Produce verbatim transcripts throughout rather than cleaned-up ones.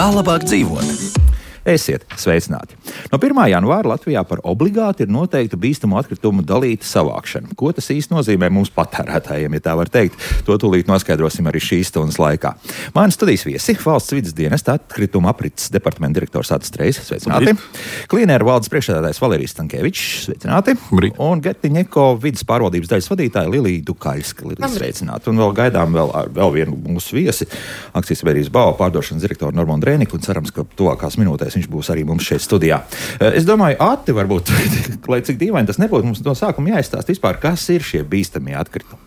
Kā labāk dzīvot? Esiet sveicināti! No pirmā janvāra Latvijā par obligāti ir noteikta bīstamu atkritumu dalīta savākšana. Ko tas īsti nozīmē mums patērētājiem, ja tā var teikt? To tūlīt noskaidrosim arī šīs stundas laikā. Mani studijas viesi - Valsts vides dienesta atkrituma aprits departamenta direktors Atis Strejs, sveicināti. Klīnēra valdes priekšsēdētājs Valērijas Stankēvičs, sveicināti. Brīt. Un Getiņeko vides pārvaldības daļas vadītāja Lilija Dukaļska, Lilija, sveicināti. Un vēl gaidām vēl, vēl vienu mūsu viesi, akcijas sabiedrības B A O pārdošanas direktoru Normānu Drēniku, un cerams, ka tuvākās minūtēs viņš būs arī mums šeit studijā. Es domāju, Ati, varbūt, lai cik dīvaini tas nebūtu, mums no sākuma jāizstāst vispār, kas ir šie bīstamie atkritumi.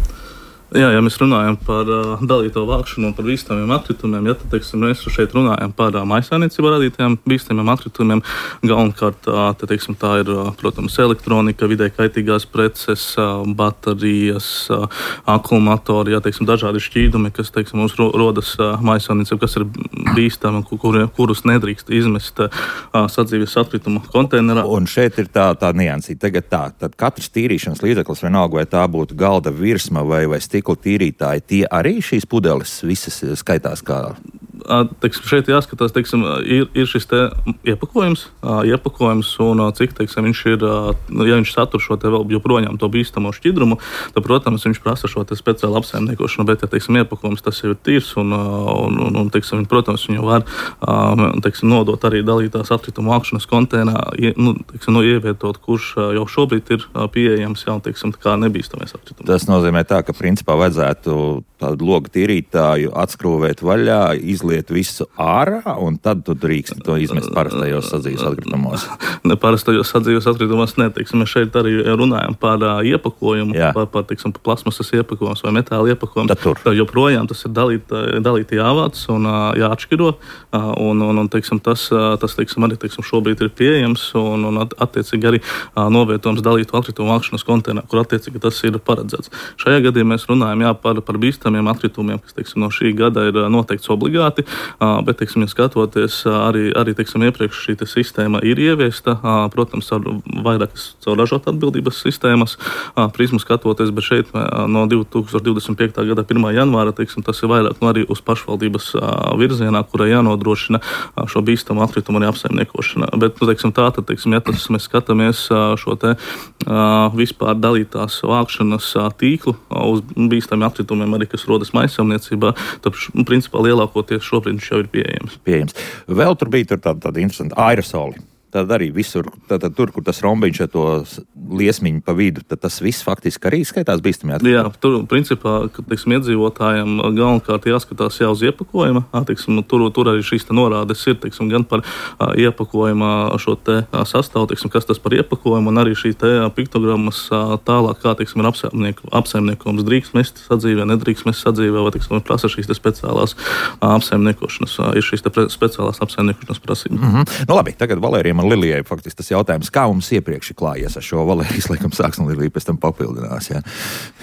Jā, ja mēs runājam par uh, dalīto vākšanu un par bīstamiem atkritumiem, ja tad, teiksim, mēs šeit runājam par uh, mājsaimniecībā radītajiem bīstamiem atkritumiem. Galvenokārt, uh, te, teiksim, tā ir, uh, protams, elektronika, vidē kaitīgās preces, uh, baterijas, uh, akumulatori, ja, teiksim, dažādi šķīdumi, kas, teiksim, mums ro- rodas uh, mājsaimniecībā, kas ir bīstami, kur, kurus nedrīkst izmest uh, sadzīves atkritumu konteinerā. Un šeit ir tā, tā niansīte. Tagad tā, tad katrs tīrīšanas līdzeklis, vienalga, vai tā būtu galda virsma vai, vai stikla tīrītāji, tie arī šīs pudeles visas skaitās kā... Teiksim, šeit jāskatās, teiksim, ir, ir šis te iepakojums, iepakojums un cik, teiksim, viņš ir, ja viņš satur šo te vēl joprojām to bīstamo šķidrumu, tad, protams, viņš prasa šo te speciālu apsaimniekošanu, bet, ja, teiksim, iepakojums tas jau ir tīrs un, un, un, un teiksim, protams, viņu var, teiksim, nodot arī dalītās atkritumu vākšanas konteinā, nu, teiksim, nu, ievietot, kurš jau šobrīd ir pieejams jau, teiksim, kā nebīstamies atkritumi. Tas nozīmē tā, ka principā vajadzētu tādu logu tīrītāju atskrūvēt vaļā, izliet visu ārā, un tad tu drīkst to izmest parastajos sadzīves atkritumos. Ne parastajos sadzīves atkritumos, ne, teiksim, mēs šeit arī runājam par uh, iepakojumu, Jā. par, par, teiksim, par plasmasas iepakojums vai metāla iepakojumu. Tad tur. Tad joprojām tas ir dalīt, dalīti jāvāc un uh, jāatšķiro, uh, un, un, un teiksim, tas, uh, tas teiksim, arī teiksim, šobrīd ir pieejams, un, un attiecīgi arī uh, novietojums dalītu atkritumu vākšanas konteinā, kur attiecīgi tas ir paredzēts. Šajā gadījumā mēs runājam jā, par, par bīstamiem atkritumiem, kas, teiksim, no šī gada ir noteikts obligāti. Uh, bet, teiksim, ja skatoties, uh, arī, arī teiksim, iepriekš šī sistēma ir ieviesta, uh, protams, ar vairākas caur ražotāju atbildības sistēmas uh, prizmu skatoties, bet šeit uh, no divi tūkstoši divdesmit piektā gada pirmā janvāra, teiksim, tas ir vairāk nu, arī uz pašvaldības uh, virzienā, kurai jānodrošina uh, šo bīstamu atkritumu arī apsaimniekošana. Bet, nu, teiksim, tā, tad, teiksim, ja tas mēs skatāmies uh, šo te uh, vispār dalītās vākšanas uh, tīklu uh, uz bīstamiem atkritumiem arī, kas rodas mājsaimniecībā, tad, principā, lielākoties šobrīd viņš jau ir pieejams. pieejams. Vēl tur bija tur tāda, tāda interesanta aerosoli. Tad arī visur, tad, tad tur, kur tas rombiņš ar to liesmiņu pa vidu, tad tas viss faktiski arī skaitās bīstamie atkritumi. Jā, tur, principā, kad, teiksim, iedzīvotājiem galvenokārt jāskatās jau uz iepakojuma, teiksim, tur, tur arī šīs te norādes ir, teiksim, gan par a, iepakojuma šo te a, sastāvu, teiksim, kas tas par iepakojumu, un arī šī te a, piktogrammas a, tālāk, kā, teiksim, ir apsaimnieku, apsaimniekojums, drīkst mest sadzīvē, nedrīkst mest sadzīvē, vai, teiksim, prasa šīs te speciālās a, apsaimniekošanas, a, ir šīs te pre, speciālās apsaimniekošanas prasības. Mm-hmm. Nu labi, tagad Valērija man Lilijai faktiski tas jautājums, kā mums iepriekš ir klājies ar šo. Valērijas laikam sāks un Lilija pēc tam papildinās, jā.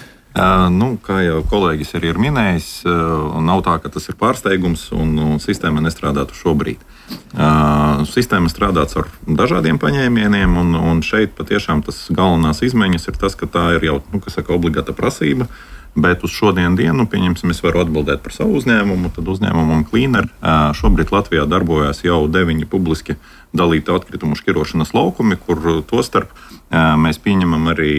Uh, nu, kā jau kolēģis arī ir minējis, uh, nav tā, ka tas ir pārsteigums un, un sistēma nestrādātu šobrīd. Uh, sistēma strādāts ar dažādiem paņēmieniem, un, un šeit patiešām tas galvenās izmaiņas ir tas, ka tā ir jau, nu, kas saka, obligāta prasība. Bet uz šodienu dienu, pieņemsim, es varu atbildēt par savu uzņēmumu, tad uzņēmumam Klīner šobrīd Latvijā darbojas jau deviņi publiski dalītu atkritumu šķirošanas laukumi, kur to starp mēs pieņemam arī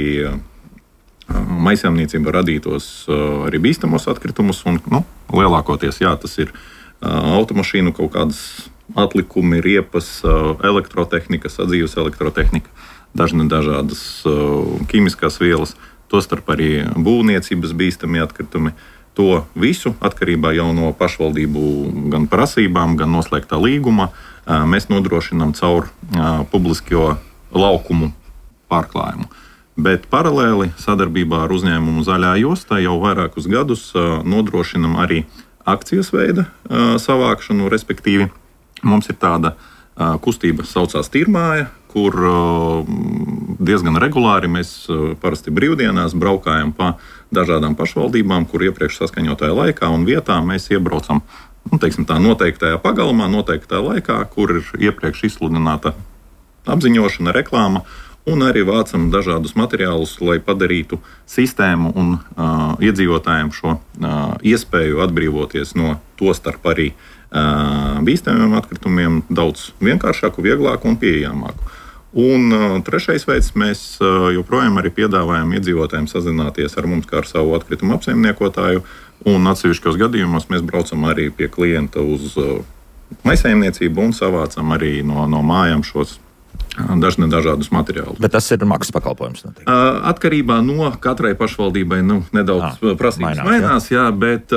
mājsaimniecībā radītos arī bīstamos atkritumus, un nu, lielākoties jā, tas ir automašīnu kaut kādas atlikumi, riepas, elektrotehnika, sadzīves elektrotehnika, dažne dažādas ķīmiskās vielas. Tostarp arī būvniecības bīstami atkritumi. To visu atkarībā jau no pašvaldību gan prasībām, gan noslēgtā līguma mēs nodrošinām caur publisko laukumu pārklājumu. Bet paralēli sadarbībā ar uzņēmumu Zaļā josta jau vairākus gadus nodrošinām arī akcijas veida savākšanu, respektīvi mums ir tāda kustība saucās Tīrmāja, kur diezgan regulāri mēs parasti brīvdienās braukājam pa dažādām pašvaldībām, kur iepriekš saskaņotajā laikā un vietā mēs iebraucam, nu, teiksim tā, noteiktajā pagalmā, noteiktajā laikā, kur ir iepriekš izsludināta apziņošana, reklāma, un arī vācam dažādus materiālus, lai padarītu sistēmu un uh, iedzīvotājiem šo uh, iespēju atbrīvoties no to starp arī bīstamiem atkritumiem daudz vienkāršāku, vieglāku un pieejamāku. Un uh, trešais veids, mēs uh, joprojām arī piedāvājam iedzīvotājiem sazināties ar mums kā ar savu atkritumu apsaimniekotāju, un atsevišķos gadījumos mēs braucam arī pie klienta uz uh, maisaimniecību un savācam arī no, no mājām šos dažne dažādus materiālus. Bet tas ir maksas pakalpojums? Notiek. Atkarībā no katrai pašvaldībai nu, nedaudz à, prasības mainās, mainās jā. Jā, bet,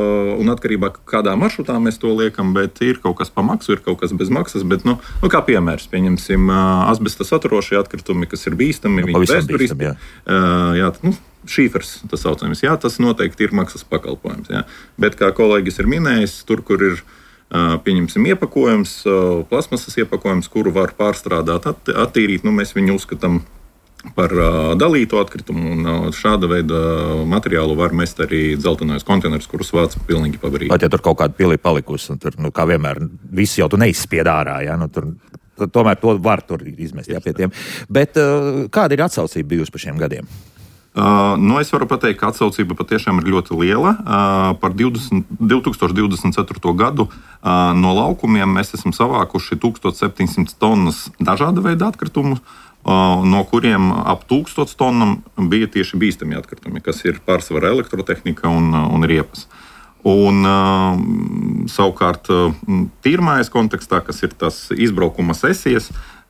un atkarībā kādā maršrutā mēs to liekam, bet ir kaut kas pa maksu, ir kaut kas bez maksas, bet, nu, nu kā piemērs, pieņemsim, asbesta saturošie atkritumi, kas ir bīstami, nu, viņi bīstami, jā. Jā, nu, šīfers, tas saucamais, jā, tas noteikti ir maksas pakalpojums, jā. Bet, kā kolēģis ir minējis, tur, kur ir pieņemsim iepakojums, plasmasas iepakojums, kuru var pārstrādāt, attīrīt, nu, mēs viņu uzskatām par dalītu atkritumu, un šāda veida materiālu var mest arī dzeltenojos konteinerus, kurus vāc pilnīgi pa brīvu. Pat ja tur kaut kāda pilī palikusi, un tur, nu, kā vienmēr, visi jau tu neizspied ārā, jā, nu, tur, tomēr to var tur izmest, jā, pie tiem. Bet kāda ir atsaucība bijusi par šiem gadiem? Uh, nu es varu pateikt, ka atsaucība patiešām ir ļoti liela. Uh, par divdesmit, divtūkstoš divdesmit ceturto gadu uh, no laukumiem mēs esam savākuši tūkstoš septiņsimt tonnas dažāda veida atkritumu, uh, no kuriem ap tūkstoš tonnam bija tieši bīstami atkritumi, kas ir pārsvarā elektrotehnika un, un riepas. Un, uh, savukārt, uh, tīrmājas kontekstā, kas ir tas izbraukuma sesijas,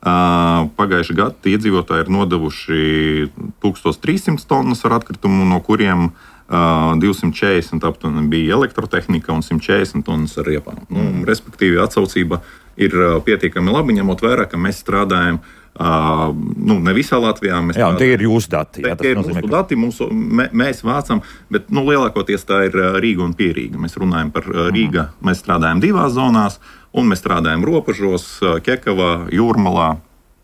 Uh, pagājušajā gadā iedzīvotāji ir nodevuši tūkstoš trīssimts tonnas ar atkritumu, no kuriem uh, divsimt četrdesmit aptuveni bija elektrotehnika un simt četrdesmit tonnas ar riepām. Nu, respektīvi, atsaucība ir uh, pietiekami labi, ņemot vērā, ka mēs strādājam uh, nu, ne visā Latvijā. Jā, un tie ir jūsu dati. Jā, tie ir mūsu ka... dati, mūsu, mē, mēs vācam, bet nu, lielākoties tā ir Rīga un Pierīga. Mēs runājam par Rīga, mm. mēs strādājam divās zonās. Un mēs strādājam Ropažos, Kekavā, Jūrmalā.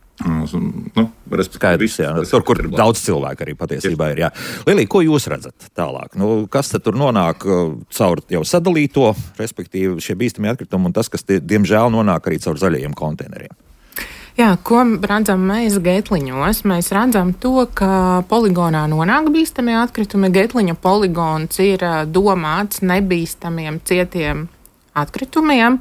Nu, Skaidrs, jā. Tur, kur daudz cilvēku arī patiesībā ir. Jā. Lilija, ko jūs redzat tālāk? Nu, kas tad tur nonāk caur jau sadalīto, respektīvi šie bīstami atkritumi un tas, kas, tie, diemžēl, nonāk arī caur zaļajiem konteineriem? Jā, ko redzam mēs Geitliņos? Mēs redzam to, ka poligonā nonāk bīstamie atkritumi. Geitliņu poligons ir domāts nebīstamiem cietiem atkritumiem.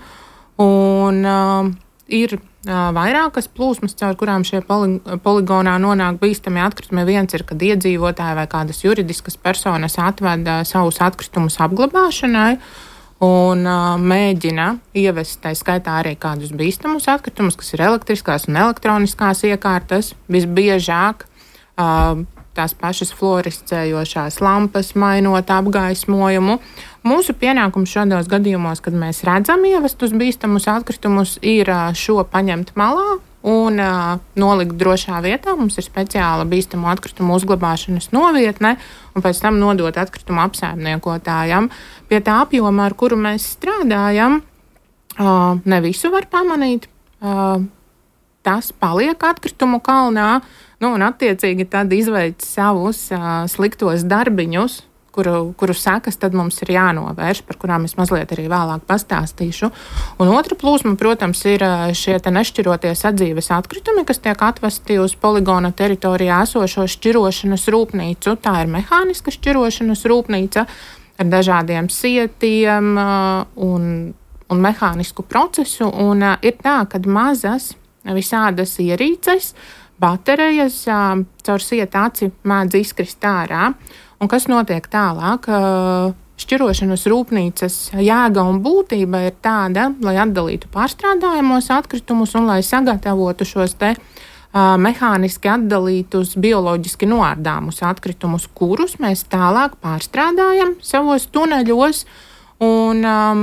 Un uh, ir uh, vairākas plūsmas, caur kurām šie poli, poligonā nonāk bīstami atkritumi. Viens ir, kad iedzīvotāji vai kādas juridiskas personas atveda savus atkritumus apglabāšanai un uh, mēģina ievest, tā skaitā arī kādus bīstamus atkritumus, kas ir elektriskās un elektroniskās iekārtas. Visbiežāk uh, tās pašas fluorescējošās lampas, mainot apgaismojumu. Mūsu pienākums šādos gadījumos, kad mēs redzam ievestus bīstamus atkritumus, ir šo paņemt malā un uh, nolikt drošā vietā. Mums ir speciāla bīstamu atkritumu uzglabāšanas novietne un pēc tam nodot atkritumu apsaimniekotājam. Pie tā apjoma, ar kuru mēs strādājam, uh, ne visu var pamanīt. Uh, tas paliek atkritumu kalnā, nu, un attiecīgi tad izveic savus uh, sliktos darbiņus, kuru, kuru sekas tad mums ir jānovērš, par kurām es mazliet arī vēlāk pastāstīšu. Un otra plūsma, protams, ir šie te nešķirotie sadzīves atkritumi, kas tiek atvesti uz poligona teritorijā esošo šķirošanas rūpnīcu. Tā ir mehāniska šķirošanas rūpnīca ar dažādiem sietiem uh, un, un mehānisku procesu. Un uh, ir tā, ka mazas visādas ierīces, baterijas uh, caur sieta aci mēdz izkrist ārā. Un kas notiek tālāk? Šķirošanas rūpnīcas jēga un būtība ir tāda, lai atdalītu pārstrādājamos atkritumus un lai sagatavotu šos te uh, mehāniski atdalītus bioloģiski noārdāmus atkritumus, kurus mēs tālāk pārstrādājam savos tuneļos. Un, um,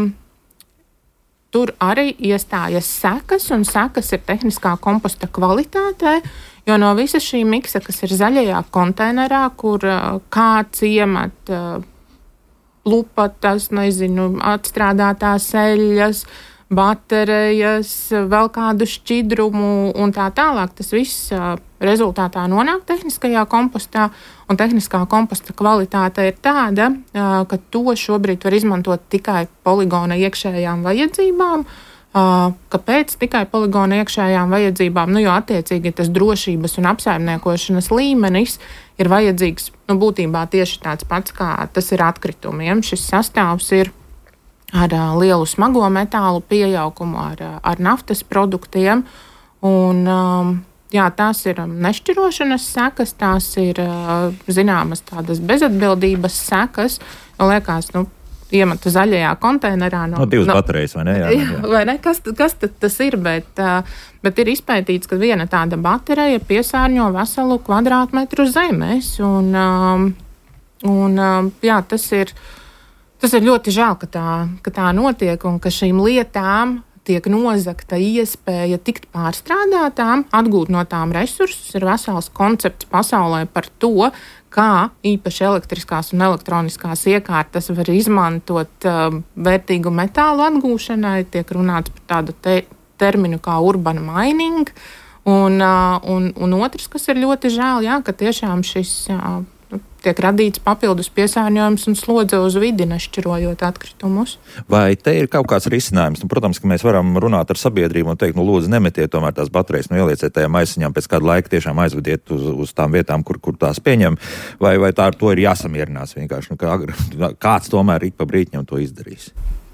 tur arī iestājas sekas, un sekas ir tehniskā komposta kvalitātē. Jo no visa šī miksa, kas ir zaļajā konteinerā, kur uh, kāds iemet uh, lupatas, nezinu, atstrādātās eļļas, baterijas, vēl kādu šķidrumu un tā tālāk, tas viss uh, rezultātā nonāk tehniskajā kompostā, un tehniskā komposta kvalitāte ir tāda, uh, ka to šobrīd var izmantot tikai poligona iekšējām vajadzībām. Uh, kāpēc tikai poligona iekšējām vajadzībām? Nu, jo attiecīgi tas drošības un apsaimniekošanas līmenis ir vajadzīgs, nu, būtībā tieši tāds pats, kā tas ir atkritumiem. Šis sastāvs ir ar uh, lielu smago metālu pieaugumu, ar, ar naftas produktiem. Un, um, jā, tās ir nešķirošanas sekas, tās ir uh, zināmas tādas bezatbildības sekas. Liekas, nu, iemeta zaļajā konteinerā. No, no divas no, baterijas, vai ne? Jā, jā, jā. Vai ne? Kas, kas tad tas ir? Bet, uh, bet ir izpētīts, ka viena tāda baterija piesārņo veselu kvadrātmetru zemes. Un, um, un um, jā, tas ir, tas ir ļoti žēl, ka tā, ka tā notiek un ka šīm lietām tiek nozagta iespēja tikt pārstrādātām, atgūt no tām resursus. Ir vesels koncepts pasaulē par to, kā īpaši elektriskās un elektroniskās iekārtas var izmantot uh, vērtīgu metālu atgūšanai. Tiek runāts par tādu te, terminu kā urban mining. Un, uh, un, un otrs, kas ir ļoti žēl, jā, ka tiešām šis uh, tiek radīts papildus piesārņojums un slodze uz vidi, nešķirojot atkritumus. Vai te ir kaut kāds risinājums? Nu, protams, ka mēs varam runāt ar sabiedrību un teikt, nu, lūdzu, nemetiet tomēr tās baterijas, nu, ielieciet tajā maisiņā, pēc kāda laika tiešām aizvediet uz, uz tām vietām, kur, kur tās pieņem, vai, vai tā ar to ir jāsamierinās vienkārši, nu, kā, kāds tomēr ik pa brītņam to izdarīs?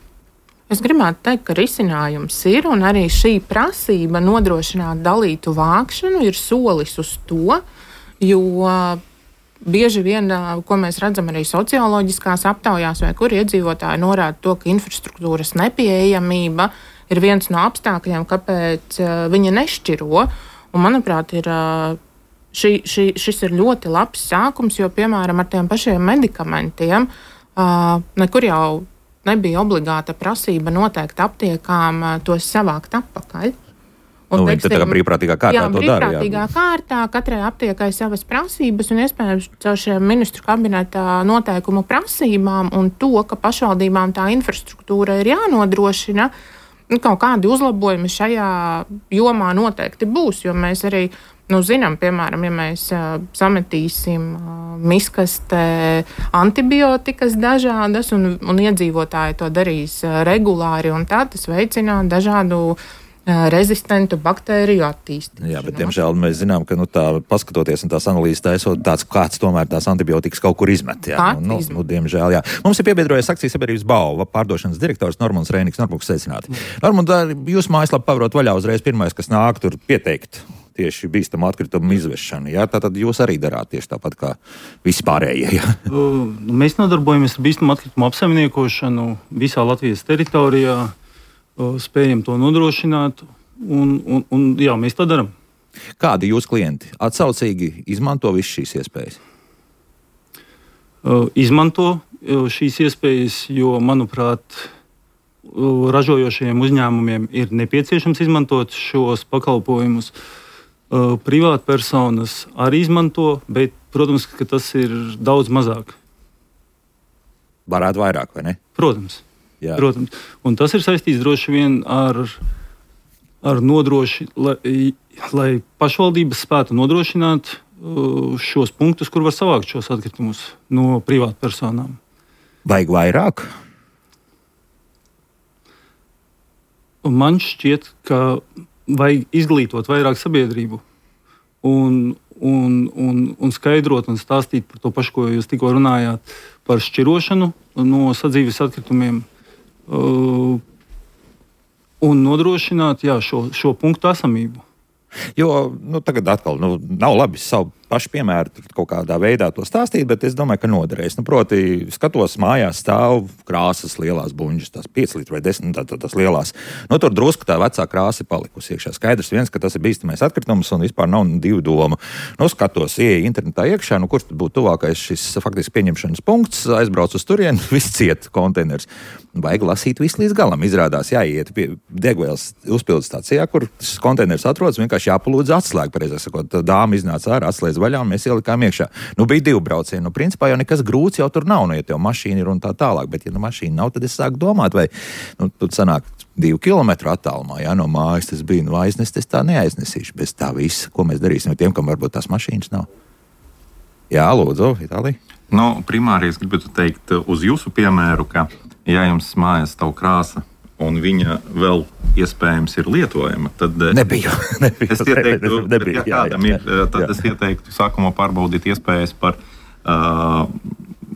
Es gribētu teikt, ka risinājums ir, un arī šī prasība nodrošināt dalītu vākšanu ir solis uz to, jo bieži vien, ko mēs redzam arī socioloģiskās aptaujās, vai kur iedzīvotāji norāda to, ka infrastruktūras nepieejamība ir viens no apstākļiem, kāpēc viņa nešķiro. Un, manuprāt, ir, šī, šī, šis ir ļoti labs sākums, jo, piemēram, ar tiem pašiem medikamentiem nekur jau nebija obligāta prasība noteikt aptiekām tos savākt atpakaļ. Un, nu, viņi tā kā brīvprātīgā kārtā jā, to dara. Jā, brīvprātīgā kārtā katrai aptiekai savas prasības un iespējams caur šiem ministru kabineta noteikumu prasībām un to, ka pašvaldībām tā infrastruktūra ir jānodrošina, kaut kādi uzlabojumi šajā jomā noteikti būs, jo mēs arī nu, zinām, piemēram, ja mēs uh, sametīsim uh, miskastē antibiotikas dažādas un, un iedzīvotāji to darīs uh, regulāri un tā, tas veicinās dažādu rezistentu baktēriju attīstību. Jā, bet, diemžēl, mēs zinām, ka, nu, tā, paskatoties un tās analīzes taisot, tāds kāds tomēr tās antibiotikas kaut kur izmet. Jā, nu, nu, diemžēl, jā. Mums ir piebiedrojies akcijas sabiedrības Bauva pārdošanas direktors Normons Reiniks. Normons, sveicināti. Normons, jūs mājaslapu pavarot vaļā uzreiz pirmais, kas nāk tur pieteikt tieši bīstamu atkritumu izvešanu. Jā, tātad jūs arī darāt tieši tāpat kā vispārējie. Jā. Mēs nodarbojamies ar bīstamu atkritumu apsaimniekošanu visā Latvijas teritorijā. Spējam to nodrošināt, un, un, un jā, mēs to darām. Kādi jūs klienti atsaucīgi izmanto visas šīs iespējas? Izmanto šīs iespējas, jo, manuprāt, ražojošajiem uzņēmumiem ir nepieciešams izmantot šos pakalpojumus. Privātpersonas arī izmanto, bet, protams, ka tas ir daudz mazāk. Varētu vairāk, vai ne? Protams. Jā. Protams, un tas ir saistīts droši vien ar, ar nodroši, lai, lai pašvaldības spētu nodrošināt šos punktus, kur var savākt šos atkritumus no privātpersonām. Vajag vairāk? Man šķiet, ka vajag izglītot vairāk sabiedrību un, un, un, un skaidrot un stāstīt par to pašu, ko jūs tikko runājāt, par šķirošanu no sadzīves atkritumiem. Uh, un nodrošināt jā, šo, šo punktu esamību. Jo nu, tagad atkal nu, nav labi savu pašu piemēru kaut kādā veidā to stāstīt, bet es domāju, ka noderēs. Nu, proti, skatos mājās stāv krāsas lielās buņģas, tās pieci litri vai desmit, tā, tā, tās lielās. Nu, tur drusku tā vecā krāsa palikusi iekšā. Skaidrs viens, ka tas ir bīstamais atkritums un vispār nav divu domu. Nu, skatos, ieeja internetā iekšā, nu, kurš tad būtu tuvākais šis faktiski pieņemšanas punkts, aizbrauc uz turieni, viss ciet konteiners. Vajag lasīt visu līdz galam. Izrādās jāiet pie degvielas uzpildes stācijā, kur šis konteiners atrodas, vienkārši jāpalūdz atslēgu, pareizāk sakot. Dāma iznāca ārā, atslēdz vaļā un mēs ielikām iekšā. Nu, bija divi braucieni. Nu, principā jau nekas grūts jau tur nav, nu, ja tev mašīna ir un tā tālāk, bet ja nu mašīna nav, tad es sāku domāt, vai, nu, tur sanāk divu kilometru attālumā, jā, no mājas tas bija, nu, aiznest, es tā neaiznesīšu bez tā visa, ko mēs darīsim ar tiem, kam varbūt tās mašīnas nav. Jā, lūdzu, Itālija. Nu, primāri es gribētu teikt uz jūsu piemēru, ka, ja jums mājas stāv krāsa, un viņa vēl iespējams ir lietojama, tad nebija. nebija es ieteiktu, nebija, ja kādam jā, jā, ir, tad jā. es ieteiktu sākumā pārbaudīt iespējas par uh,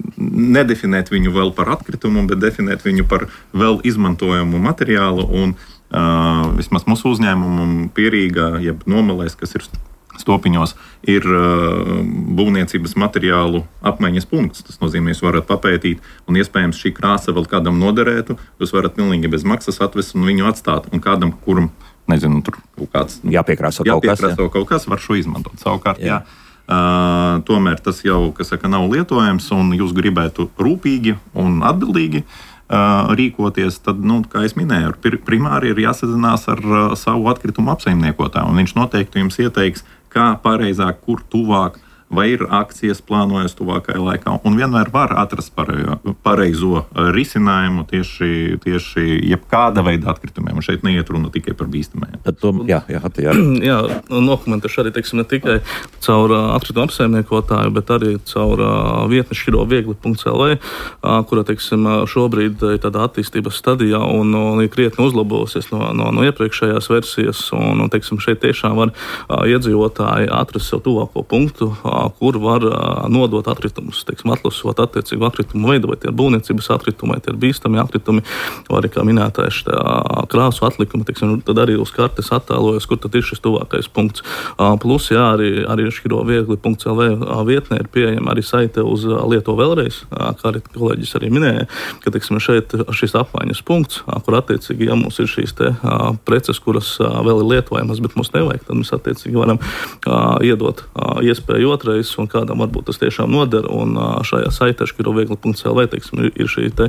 nedefinēt viņu vēl par atkritumu, bet definēt viņu par vēl izmantojamu materiālu. Un, uh, vismaz mūsu uzņēmumu Pierīgā, jeb Nomalēs, kas ir Stopiņos, ir uh, būvniecības materiālu apmaiņas punkts. Tas nozīmē, jūs varat papētīt, un iespējams šī krāsa vēl kādam noderētu. Jūs varat pilnīgi bez maksas atvest un viņu atstāt. Un kādam, kuram, nezinu, tur kaut kāds jāpiekrāso kaut kas, jāpiekrāso kaut kas, var šo izmantot. Savukārt, jā. Jā, uh, tomēr tas jau, kas saka, nav lietojams, un jūs gribētu rūpīgi un atbildīgi uh, rīkoties, tad, nu, kā es minēju, primāri ir jāsazinās ar uh, savu atkritumu apsaimniekotāju, un viņš noteikti jums ieteiks, kā pareizāk, kur tuvāk, vai ir akcijas plānojas tuvākajā laikā, un vienmēr var atrast pareizo risinājumu tieši, tieši jebkāda veida atkritumiem, un šeit neiet runa tikai par bīstamajiem. Tad to, jā, jā, jā. jā, dokumentēšu arī, teiksim, ne tikai caur atkritumu apsaimniekotāju, bet arī caur vietni šķiro viegli punkts el vē, kura, teiksim, šobrīd ir tādā attīstības stadijā un, un ir krietni uzlabojusies no, no, no iepriekšējās versijas, un, un teiksim, šeit tiešām var iedzīvotāji atrast sev tuvāko punktu, kur var nodot atkritumus, teiksim, atlasot attiecīgu atkritumu veidu, vai tie ir būvniecības atkritumi, vai tie ir bīstami atkritumi, vai arī, kā minētais, krāsu atlikumi, teiksim, tad arī uz kartes attēlojas, kur tad ir šis tuvākais punkts. Plus, jā, arī, arī šķiro viegli punkts el vē vietnē ir pieejama arī saite uz Lieto vēlreiz, kā arī kolēģis arī minēja, ka, teiksim, šeit šis apmaiņas punkts, kur attiecīgi, ja mums ir šīs te preces, kuras vēl ir lietojamas, bet mums nevajag, tad mēs attiecīgi varam iedot iespēju otru reizi, un kādam varbūt tas tiešām noder, un šajā saitē šķiro viegli punkts el vē, teiksim, ir šī te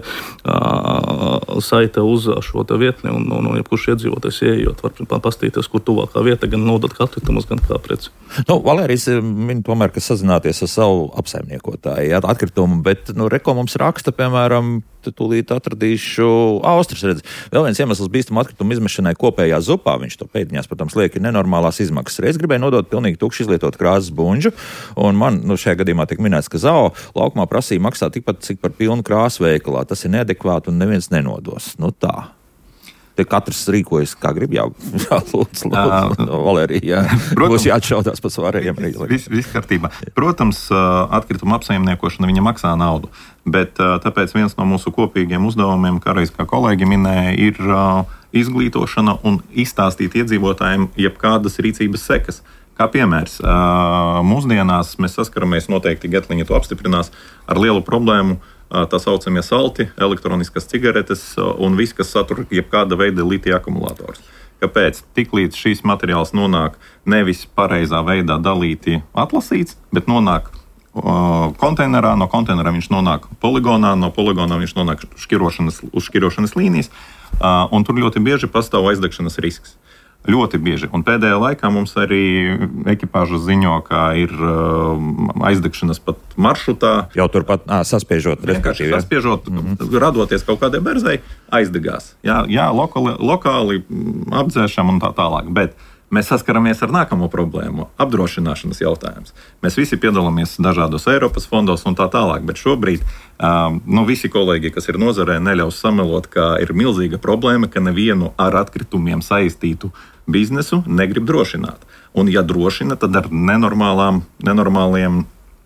uh, saite uz šo te vietni, un, un, un jebkurš iedzīvotājs ieejot, var pastīties, kur tuvākā vieta, gan nodot kā atkritumus, gan kā preci. Nu, Valērijas min tomēr, ka sazināties ar savu apsaimniekotāju, jā, atkritumu, bet, nu, reko mums raksta, piemēram, tūlīt atradīšu Austrijas redzi. Vēl viens iemesls bīstamu atkritumu izmešanai kopējā zupā, viņš to pēdiņās, protams, liek, ir nenormālās izmaksas. Reiz gribēja nodot pilnīgi tukši izlietot krāsas buņģu, un man, nu, šajā gadījumā tiek minēts, ka zao laukumā prasīja maksāt tikpat, cik par pilnu krāsu veikalā. Tas ir neadekvāti un neviens nenodos. Nu tā. Te katrs rīkojas, kā grib, jā, jā lūdzu, lūdzu, Valērija, jā. Būs jāatšaudās pa svarējiem. Viss vis kārtībā. Protams, atkrituma apsaimniekošana viņa maksā naudu, bet tāpēc viens no mūsu kopīgiem uzdevumiem, kā reiz kā kolēģi minēja, ir izglītošana un izstāstīt iedzīvotājiem jebkādas rīcības sekas. Kā piemērs, mūsdienās mēs saskaramies, noteikti Getliņa to apstiprinās, ar lielu problēmu, tā saucamie salti, elektroniskas cigaretes un viss, kas satur jebkāda veida litija akumulators. Kāpēc? Tiklīdz šīs materiāls nonāk nevis pareizā veidā dalīti atlasīts, bet nonāk uh, konteinerā, no konteinerā viņš nonāk poligonā, no poligonā viņš nonāk šķirošanas, uz šķirošanas līnijas, uh, un tur ļoti bieži pastāv aizdegšanas risks. Ļoti bieži. Un pēdējā laikā mums arī ekipāža ziņo, ka ir uh, aizdegšanas pat maršrutā. Jau turpat ā, saspiežot. Vienkārši saspiežot, mm-hmm. radoties kaut kādai berzei, aizdegās. Jā, jā lokāli, lokāli apdzēšam un tā tālāk. Bet mēs saskaramies ar nākamo problēmu - apdrošināšanas jautājums. Mēs visi piedalāmies dažādos Eiropas fondos un tā tālāk, bet šobrīd um, nu, visi kolēģi, kas ir nozarē, neļaus samelot, ka ir milzīga problēma, ka nevienu ar atkritumiem saistītu biznesu negrib drošināt. Un ja drošina, tad ar nenormālām, nenormāliem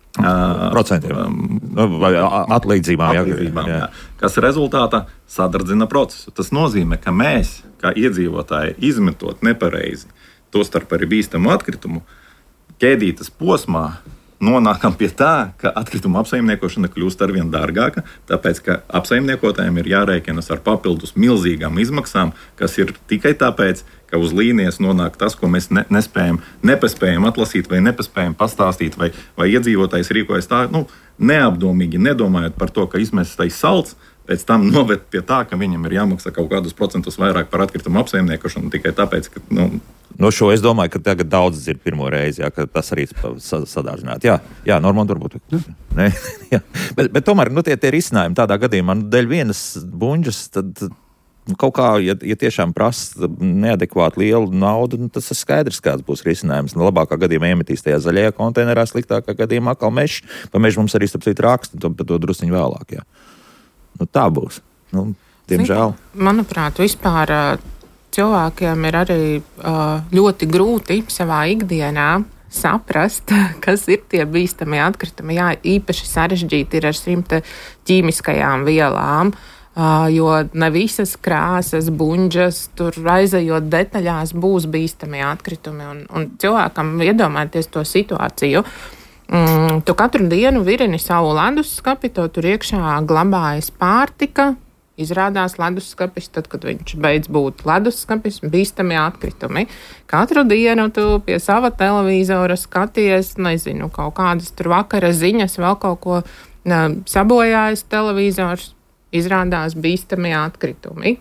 uh, procentiem um, vai atlīdzībām, atlīdzībām jā. Jā, kas rezultātā sadardzina procesu. Tas nozīmē, ka mēs, kā iedzīvotāji, izmetot nepareizi, tostarp arī bīstamu atkritumu, ķēdītas posmā nonākam pie tā, ka atkrituma apsaimniekošana kļūst arvien dārgāka, tāpēc, ka apsaimniekotājiem ir jārēķinas ar papildus milzīgām izmaksām, kas ir tikai tāpēc, ka uz līnijas nonāk tas, ko mēs ne, nespējam, nepaspējam atlasīt vai nepaspējam pastāstīt, vai, vai iedzīvotājs rīkojas tā, nu, neapdomīgi, nedomājot par to, ka izmestais salds pēc tam noved pie tā, ka viņam ir jāmaksā kaut kādus procentus vairāk par atkritumu apsaimniekošanu tikai tāpēc, ka, nu, no šo es domāju, ka tagad daudz dzird pirmo reizi, jā, ka tas arī sadārdzināt. Jā, jā, Normand, varbūt. Ne, jā. Bet, bet tomēr, nu, tie, tie risinājumi tādā gadījumā, nu, dēļ vienas buņģas, tad nu, kaut kā, ja, ja tiešām prasa neadekvāti lielu naudu, nu, tas ir skaidrs, kāds būs risinājums. Nu, labākā gadījumā iemetīs tajā zaļajā konteinerā, sliktākā gadījumā atkal mežs. Pa mežu mums arī, starp citu, raksta, to, to drusciņu vēlāk, jā. Nu, tā būs. Nu, diemžēl. Manuprāt, vispār cilvēkiem ir arī ļoti grūti savā ikdienā saprast, kas ir tie bīstamie atkritumi. Jā, īpaši sarežģīti ir ar šīm ķīmiskajām vielām, jo ne visas krāsas, buņģas, tur aizejot detaļās, būs bīstamie atkritumi. Un, un cilvēkam iedomājieties to situāciju. Mm, tu katru dienu virini savu leduskapi, to tur iekšā glabājas pārtika. Izrādās leduskapis, tad, kad viņš beidz būt leduskapis, bīstamie atkritumi. Katru dienu tu pie sava televizora skaties, nezinu, kaut kādas tur vakara ziņas, vēl kaut ko ne, sabojājas televizors, izrādās bīstamie atkritumi.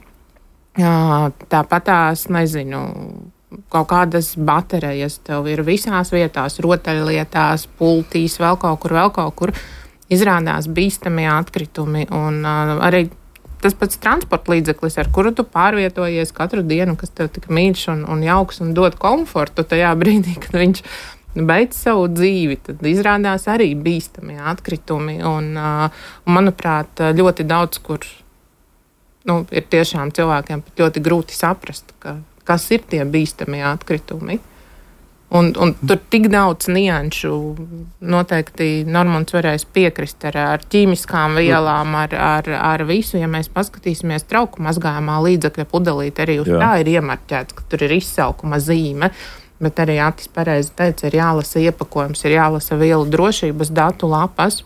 Tāpat tās, nezinu, kaut kādas baterijas tev ir visās vietās, rotaļlietās, pultīs, vēl kaut kur, vēl kaut kur, izrādās bīstamie atkritumi. Un uh, arī tas pats transporta līdzeklis, ar kuru tu pārvietojies katru dienu, kas tev tik mīļš un, un jauks un dod komfortu tajā brīdī, kad viņš beidz savu dzīvi, tad izrādās arī bīstamie atkritumi. Un, uh, un manuprāt, ļoti daudz, kur nu, ir tiešām cilvēkiem ļoti grūti saprast, ka, kas ir tie bīstamie atkritumi. Un, un tur tik daudz nianšu, noteikti Normunds varēs piekrist ar, ar ķīmiskām vielām, ar, ar, ar visu. Ja mēs paskatīsimies trauku mazgājumā līdzekļa pudelīt, arī uz Jā. Tā ir iemarķēts, ka tur ir izsaukuma zīme. Bet arī Atis pareizi teica, ir jālasa iepakojums, ir jālasa vielu drošības datu lapas.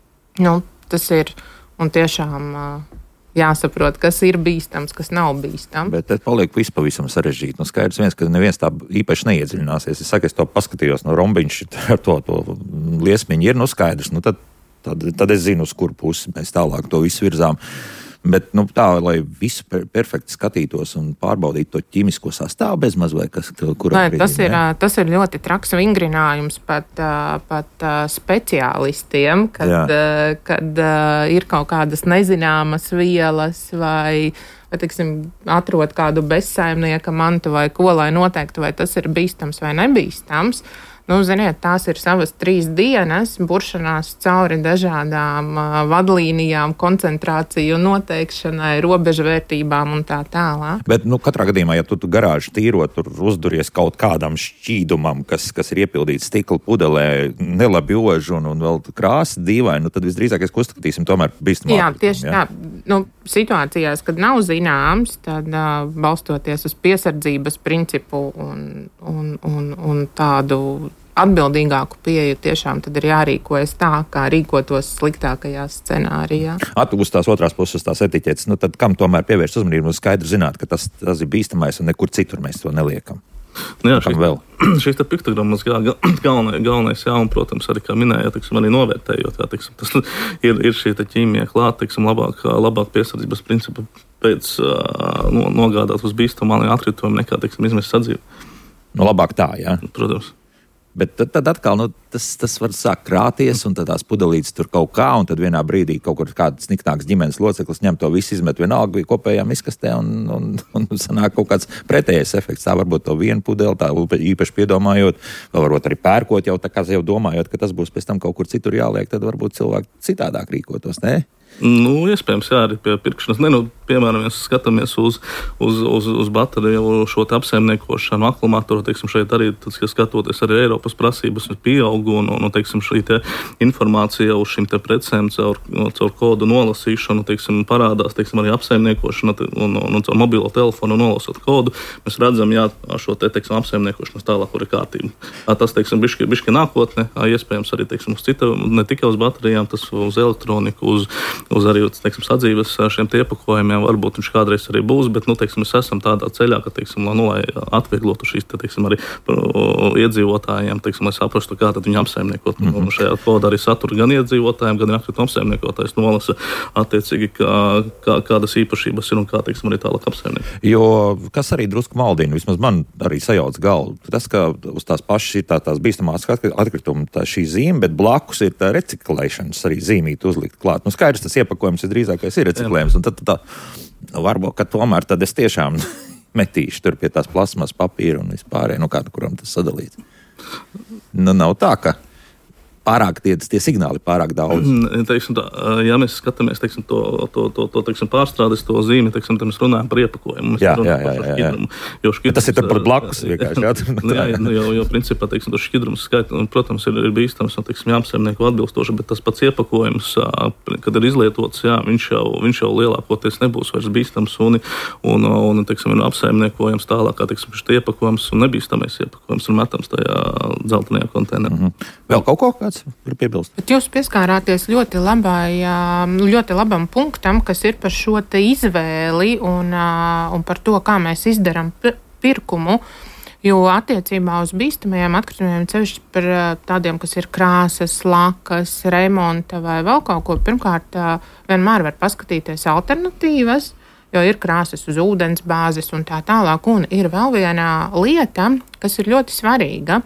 Nu, tas ir un tiešām jāsaprot, kas ir bīstams, kas nav bīstams. Bet tad paliek viss pavisam sarežģīti. Nu, skaidrs viens, ka neviens tā īpaši neiedziļināsies. Es saku, es to paskatījos no rombiņš, ar to, to liesmiņu ir, nu skaidrs. Nu, tad, tad, tad es zinu, uz kur pusi mēs tālāk to visu virzām. Bet nu, tā, lai visu per- perfekti skatītos un pārbaudītu to ķīmisko sastāvu bez maz vai kas, kurā brīdī, tas ir, tas ir ļoti traks vingrinājums pat, pat speciālistiem, kad, kad ir kaut kādas nezināmas vielas vai, vai teiksim, atrod kādu bezsaimnieka mantu vai ko, lai noteiktu, vai tas ir bīstams vai nebīstams. Nu, ziniet, tās ir savas trīs dienas, buršanās cauri dažādām uh, vadlīnijām, koncentrāciju noteikšanai, robežvērtībām un tā tālāk. Bet, nu, katrā gadījumā, ja tu, tu garāžu tīrot, tur uzduries kaut kādam šķīdumam, kas, kas ir iepildīts stikla pudelē, nelabi ožu un, un vēl krāsa dīvaini, nu, tad visdrīzākais, ko uzskatīsim, tomēr bīstamā. Jā, tieši jā? tā. Nu, situācijās, kad nav zināms, tad uh, balstoties uz piesardzības principu un, un, un, un tādu atbildīgāku pieeju, tiešām tad ir jārīkojas tā, kā rīkotos sliktākajā scenārijā. Atpūst tās otrās puses tās etiķetes, nu tad kam tomēr pievērst uzmanību un skaidri zināt, ka tas, tas ir bīstamais un nekur citur mēs to neliekam. Nu jā, šīs, šīs te piktogrammas galvenais, galvenais jā, un, protams, arī, kā minēja, teiksim, arī novērtējot, jā, teiksim, tas ir, ir šī te ķīmija klāt, teiksim, labāk, labāk piesardzības principa pēc no, nogādāt uz bīstamām atkritumiem nekā, teiksim, izmest sadzīvi. Nu, labāk tā, jā. Protams. Bet tad, tad atkal nu, tas, tas var sākt krāties, un tad tās pudelītes tur kaut kā, un tad vienā brīdī kaut kur kāds sniktāks ģimenes loceklis ņem to visu, izmet vienalga kopējā miskastē, un, un, un sanāk kaut kāds pretējais efekts. Tā varbūt to vienu pudeli, tā īpaši piedomājot, vēl varbūt arī pērkot jau tā kā jau domājot, ka tas būs pēc tam kaut kur citur jāliek, tad varbūt cilvēki citādāk rīkotos, ne? Nu, iespējams, jā, arī pie pirkšanas. Ne, nu, piemēram, ja skatāmies uz, uz, uz, uz bateriju šo apsaimniekošanu, akumulātoru, teiksim, šeit arī, tad, ja skatoties arī Eiropas prasības pieaug un, un teiksim, šī te informācija uz šīm te precēm caur, caur kodu nolasīšanu, teiksim, parādās, teiksim, arī apsaimniekošana un, un, un caur mobilo telefonu nolasot kodu, mēs redzam, jā, šo te, teiksim, apsaimniekošanas tālāk ir kārtība. Tas, teiksim, bišķi, bišķi nākotne, iespējams arī, teiksim, uz cita, ne tikai uz baterijām, tas uz elektroniku, uz uz arī, teiksim, sadzīves šiem iepakojumiem, varbūt viņš kādreiz arī būs, bet, nu, teiksim, mēs esam tādā ceļā, ka, teiksim, nu, lai atvieglotu šīs, te, teiksim, arī iedzīvotājiem, teiksim, lai saprastu, kā tad viņi apsaimniekot. Mm-hmm. Un šajā kodā arī satura gan iedzīvotājiem, gan aktīvi apsaimniekotājs nolasa attiecīgi, kā, kā, kādas īpašības ir un kā, teiksim, arī tālāk apsaimniekot. Jo, kas arī drusku maldina, vismaz man arī sajauc galvu, tas, ka uz tās pašas ir tā, tās bīstamās atkrituma tā šī zīme, bet blakus ir tā reciklēšanas arī zīmīti uzlikt klāt. Nu, skaidrs, tas iepakojums ir drīzākais ir reciklējums, un tad tā, nu, varbūt, ka tomēr tad es tiešām metīšu tur pie tās plasmas papīra un vispārēj, nu, kādu, kuram tas sadalīts. Nu, nav tā, ka pārāk tie, tie signāli pārāk daudz. Teiksim, tā, ja mēs skatāmies teiksim, to, to, to, to teiksim, pārstrādes, to zīmi, teiksim, tad mēs runājam par iepakojumu. Mēs jā, jā, jā, jā, jā. Jo šķidrums, tas ir par blakus vienkārši. Jā, jā, jo, jo principā, teiksim, to šķidrums skait, un, protams, ir, ir bīstams un, teiksim, jāapsaimnieko atbilstoši, bet tas pats iepakojums, kad ir izlietots, jā, viņš jau, viņš jau lielākoties nebūs vairs bīstams un, un, un teiksim, ir apsaimniekojams tālāk, kā, teiksim, šis iepakojums un nebīstamais iepakojums un metams tajā dzeltenajā konteinerā. Mm-hmm. Vēl kaut ko kāds ir piebilst? Bet jūs pieskārāties ļoti, labai, ļoti labam punktam, kas ir par šo te izvēli un, un par to, kā mēs izdarām pirkumu. Jo attiecībā uz bīstamajiem atkritumiem, cevišķi par tādiem, kas ir krāsas, lakas, remonta vai vēl kaut ko, pirmkārt, vienmēr var paskatīties alternatīvas, jo ir krāsas uz ūdens bāzes un tā tālāk. Un ir vēl viena lieta, kas ir ļoti svarīga.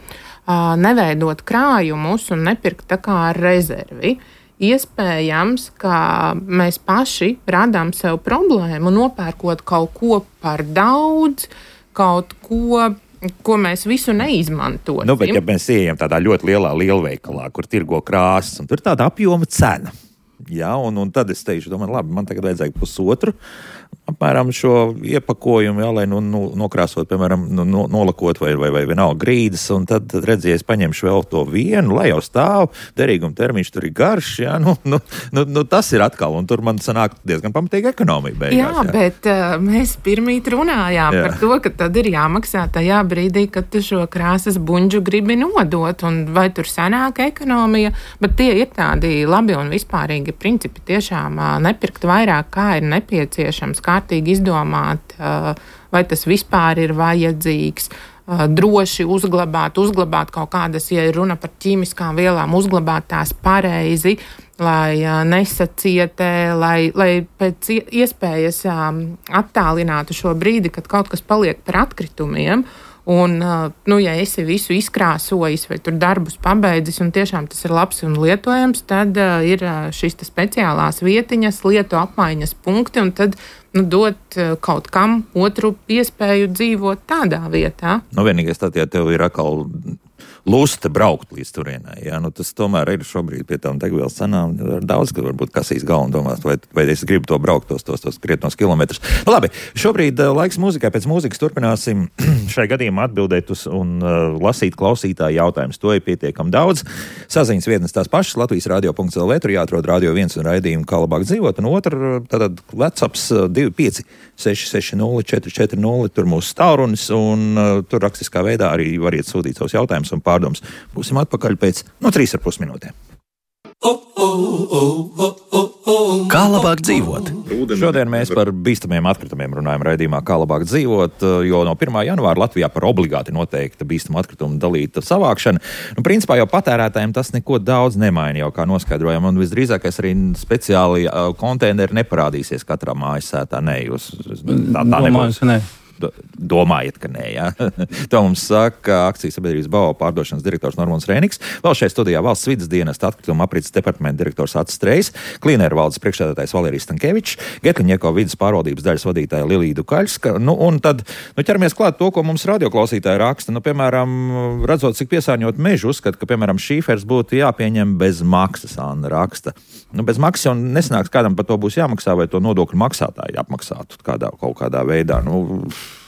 Neveidot krājumus un nepirkt tā kā rezervi. Iespējams, ka mēs paši radām sev problēmu, nopērkot kaut ko par daudz, kaut ko, ko mēs visu neizmantosim. Nu, bet ja mēs ieejam tādā ļoti lielā lielveikalā, kur tirgo krāsas, un tur ir tāda apjoma cena. Jā, un, un tad es teikšu, domāju, labi, man tagad vajadzēja pusotru apmēram šo iepakojumu, jā, lai nu, nu, nokrāsot, piemēram, nu, no, nolakot vai, vai, vai vienalga grīdas, un tad redzies, paņemšu vēl to vienu, lai jau stāv, derīguma termiņš tur ir garš, jā, nu, nu, nu, nu tas ir atkal, un tur man sanāk diezgan pamatīgi ekonomija beigās. Jā, jā. bet uh, mēs pirmīt runājām jā. par to, ka tad ir jāmaksā tajā brīdī, kad tu šo krāsas buņģu gribi nodot, un vai tur sanāk ekonomija, bet tie ir tādi labi un vispārīgi principi tiešām uh, nepirkt vairāk, kā ir nepieciešams, kārtīgi izdomāt, vai tas vispār ir vajadzīgs, droši uzglabāt, uzglabāt kaut kādas, ja ir runa par ķīmiskām vielām, uzglabāt tās pareizi, lai nesacietē, lai, lai pēc iespējas attālinātu šo brīdi, kad kaut kas paliek par atkritumiem. Un, nu, ja esi visu izkrāsojis vai tur darbus pabeidzis un tiešām tas ir labs un lietojams, tad uh, ir šīs speciālās vietiņas, lietu apmaiņas punkti un tad nu, dot uh, kaut kam otru iespēju dzīvot tādā vietā. Nu, vienīgais tad, ja tev ir atkal lusta braukt līdz turienai. Jā, nu tas tomēr ir šobrīd pie tām degvielas cenām daudz, ka varbūt kasīs galvu un domās, vai, vai es gribu to braukt tos, tos, tos krietnos kilometrus. Nu, labi, šobrīd uh, laiks mūzikai. Pēc mūzikas turpināsim šai gadījumā atbildēt uz un uh, lasīt klausītāju jautājumus. To ir pietiekami daudz. Saziņas vietnes tās pašas, Latvijas radio punkts el vē, tur jāatrod radio viens un raidījumu Kā labāk dzīvot, un otra, tātad WhatsApps divi pieci seši seši nulle četri četri nulle, tur mūsu stāvrunis, un uh, tur rakstiskā veidā arī variet sūtīt savus jautājumus un pārdomas. Būsim atpakaļ pēc no trīs ar pus minūtēm. Kā labāk dzīvot? Šodien mēs par bīstamiem atkritumiem runājam raidījumā Kā labāk dzīvot, jo no pirmā janvāra Latvijā par obligāti noteikta bīstamu atkritumu dalīta savākšana. Nu, principā jau patērētājiem tas neko daudz nemaina, jau kā noskaidrojam, un visdrīzākais arī speciāli konteineri neparādīsies katrā mājasētā. Nē, jūs tā, tā nebūs. Domājat, ka nē, jā. Tā mums saka akcijas sabiedrības B A O pārdošanas direktors Normons Rēniks. Vēl šeit studijā valsts vides dienesta atkrituma aprits departamenta direktors Acis Strejs, Klīneru valdes priekšsēdētājs Valērijas Stankevičs, Getliņieko vides pārvaldības daļas vadītāja Lilija Dukaļska. Nu, un tad nu, ķeramies klāt to, ko mums radioklausītāji raksta. Nu, piemēram, redzot, cik piesārņot mežu, uzskat, ka, piemēram, šīfers būtu jāpieņem bez maksas, Anna raksta. Nu, bez maksas jau nesnāks, kādam par to būs jāmaksā, vai to nodokļu maksātāji apmaksātu kādā, kaut kādā veidā. Nu,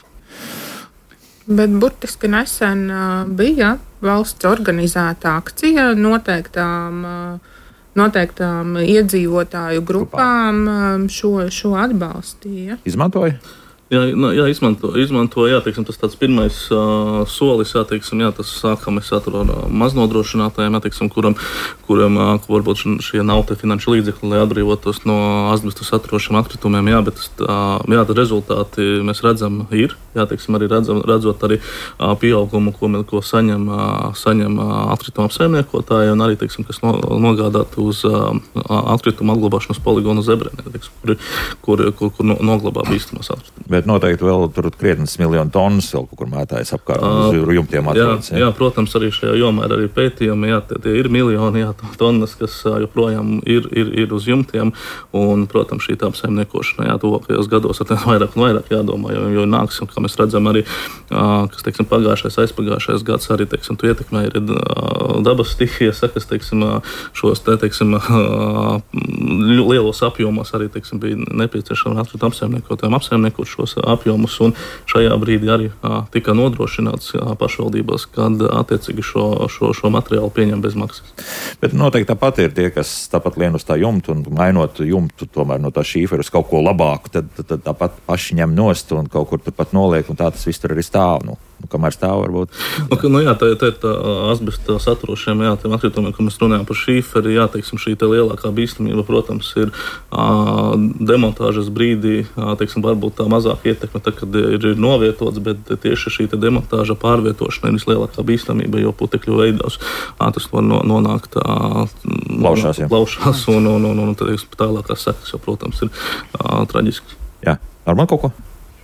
Bet burtiski nesen uh, bija valsts organizēta akcija noteiktām, uh, noteiktām iedzīvotāju grupām uh, šo, šo atbalstīja. Izmantoja? Jā, jā, izmanto, izmanto jā, teiksim, tas tāds pirmais uh, solis, jā, teiksim, jā, tas sākam mēs ar uh, maznodrošinātājiem, jā, teiksim, kuram, kuram uh, varbūt šie nav te finanšu līdzekļi, lai atbrīvotos no asbestu saturošiem atkritumiem, jā, bet uh, jā, tad rezultāti mēs redzam ir, jā, teiksim, arī redzam, redzot arī uh, pieaugumu, ko, ko saņem, uh, saņem uh, atkrituma apsaimniekotāji un arī, teiksim, kas no, nogādāt uz uh, atkrituma atglabāšanas poligonu Zebrēnē, teiksim, kur, kur, kur, kur no, noglabā bīstamos atkritumus. Bet Bet noteikti vēl tur krietnes miljonu tonnas vēl kaut kur mētājas apkārt uz jumtiem atrodas. Jā, jā, protams, arī šajā jomā ir arī pētījumi, jā, tie ir miljoni jā, tonnas, kas joprojām ir, ir, ir uz jumtiem, un, protams, šī tā apsaimniekošana, jā, tuvākajos gados ar tiem vairāk un vairāk jādomā, jo, jo nāks, un, kā mēs redzam, arī, kas, teiksim, pagājušais, aizpagājušais gads arī, teiksim, tu ietekmē ir dabas stihijas, kas, teiksim, šos, te, teiksim, lielos apjomos arī, teiksim, bija nepieciešama atkrituma apsaimniekotājiem apsaimniekot šos apjomus, un šajā brīdī arī a, tika nodrošināts a, pašvaldībās, kad attiecīgi šo, šo, šo materiālu pieņem bez maksas. Bet noteikti tāpat ir tie, kas tāpat lien uz tā jumta un mainot jumtu tomēr no tā šīfera uz kaut ko labāku, tad, tad, tad tāpat paši ņem nost un kaut kur turpat noliek, un tā tas viss tur arī stāv. Nu. Kamēr stāv, varbūt. Nu, nu jā, tā, tā ir tā asbesta saturošiem, jā, tiem atkritumiem, kad mēs runājam par šīferi, jā, teiksim, šī te lielākā bīstamība, protams, ir ā, demontāžas brīdī, ā, teiksim, varbūt tā mazāk ietekme, tā, kad ir, ir novietots, bet tieši šī te demontāža pārvietošana ir vislielākā bīstamība, jo putekļu veidos ā, tas var no, nonākt ā, plaušās, jā. plaušās un, un, un, un, un tā, tālākās sekas, jo, protams, ir ā, traģiski. Jā, ar man kaut ko?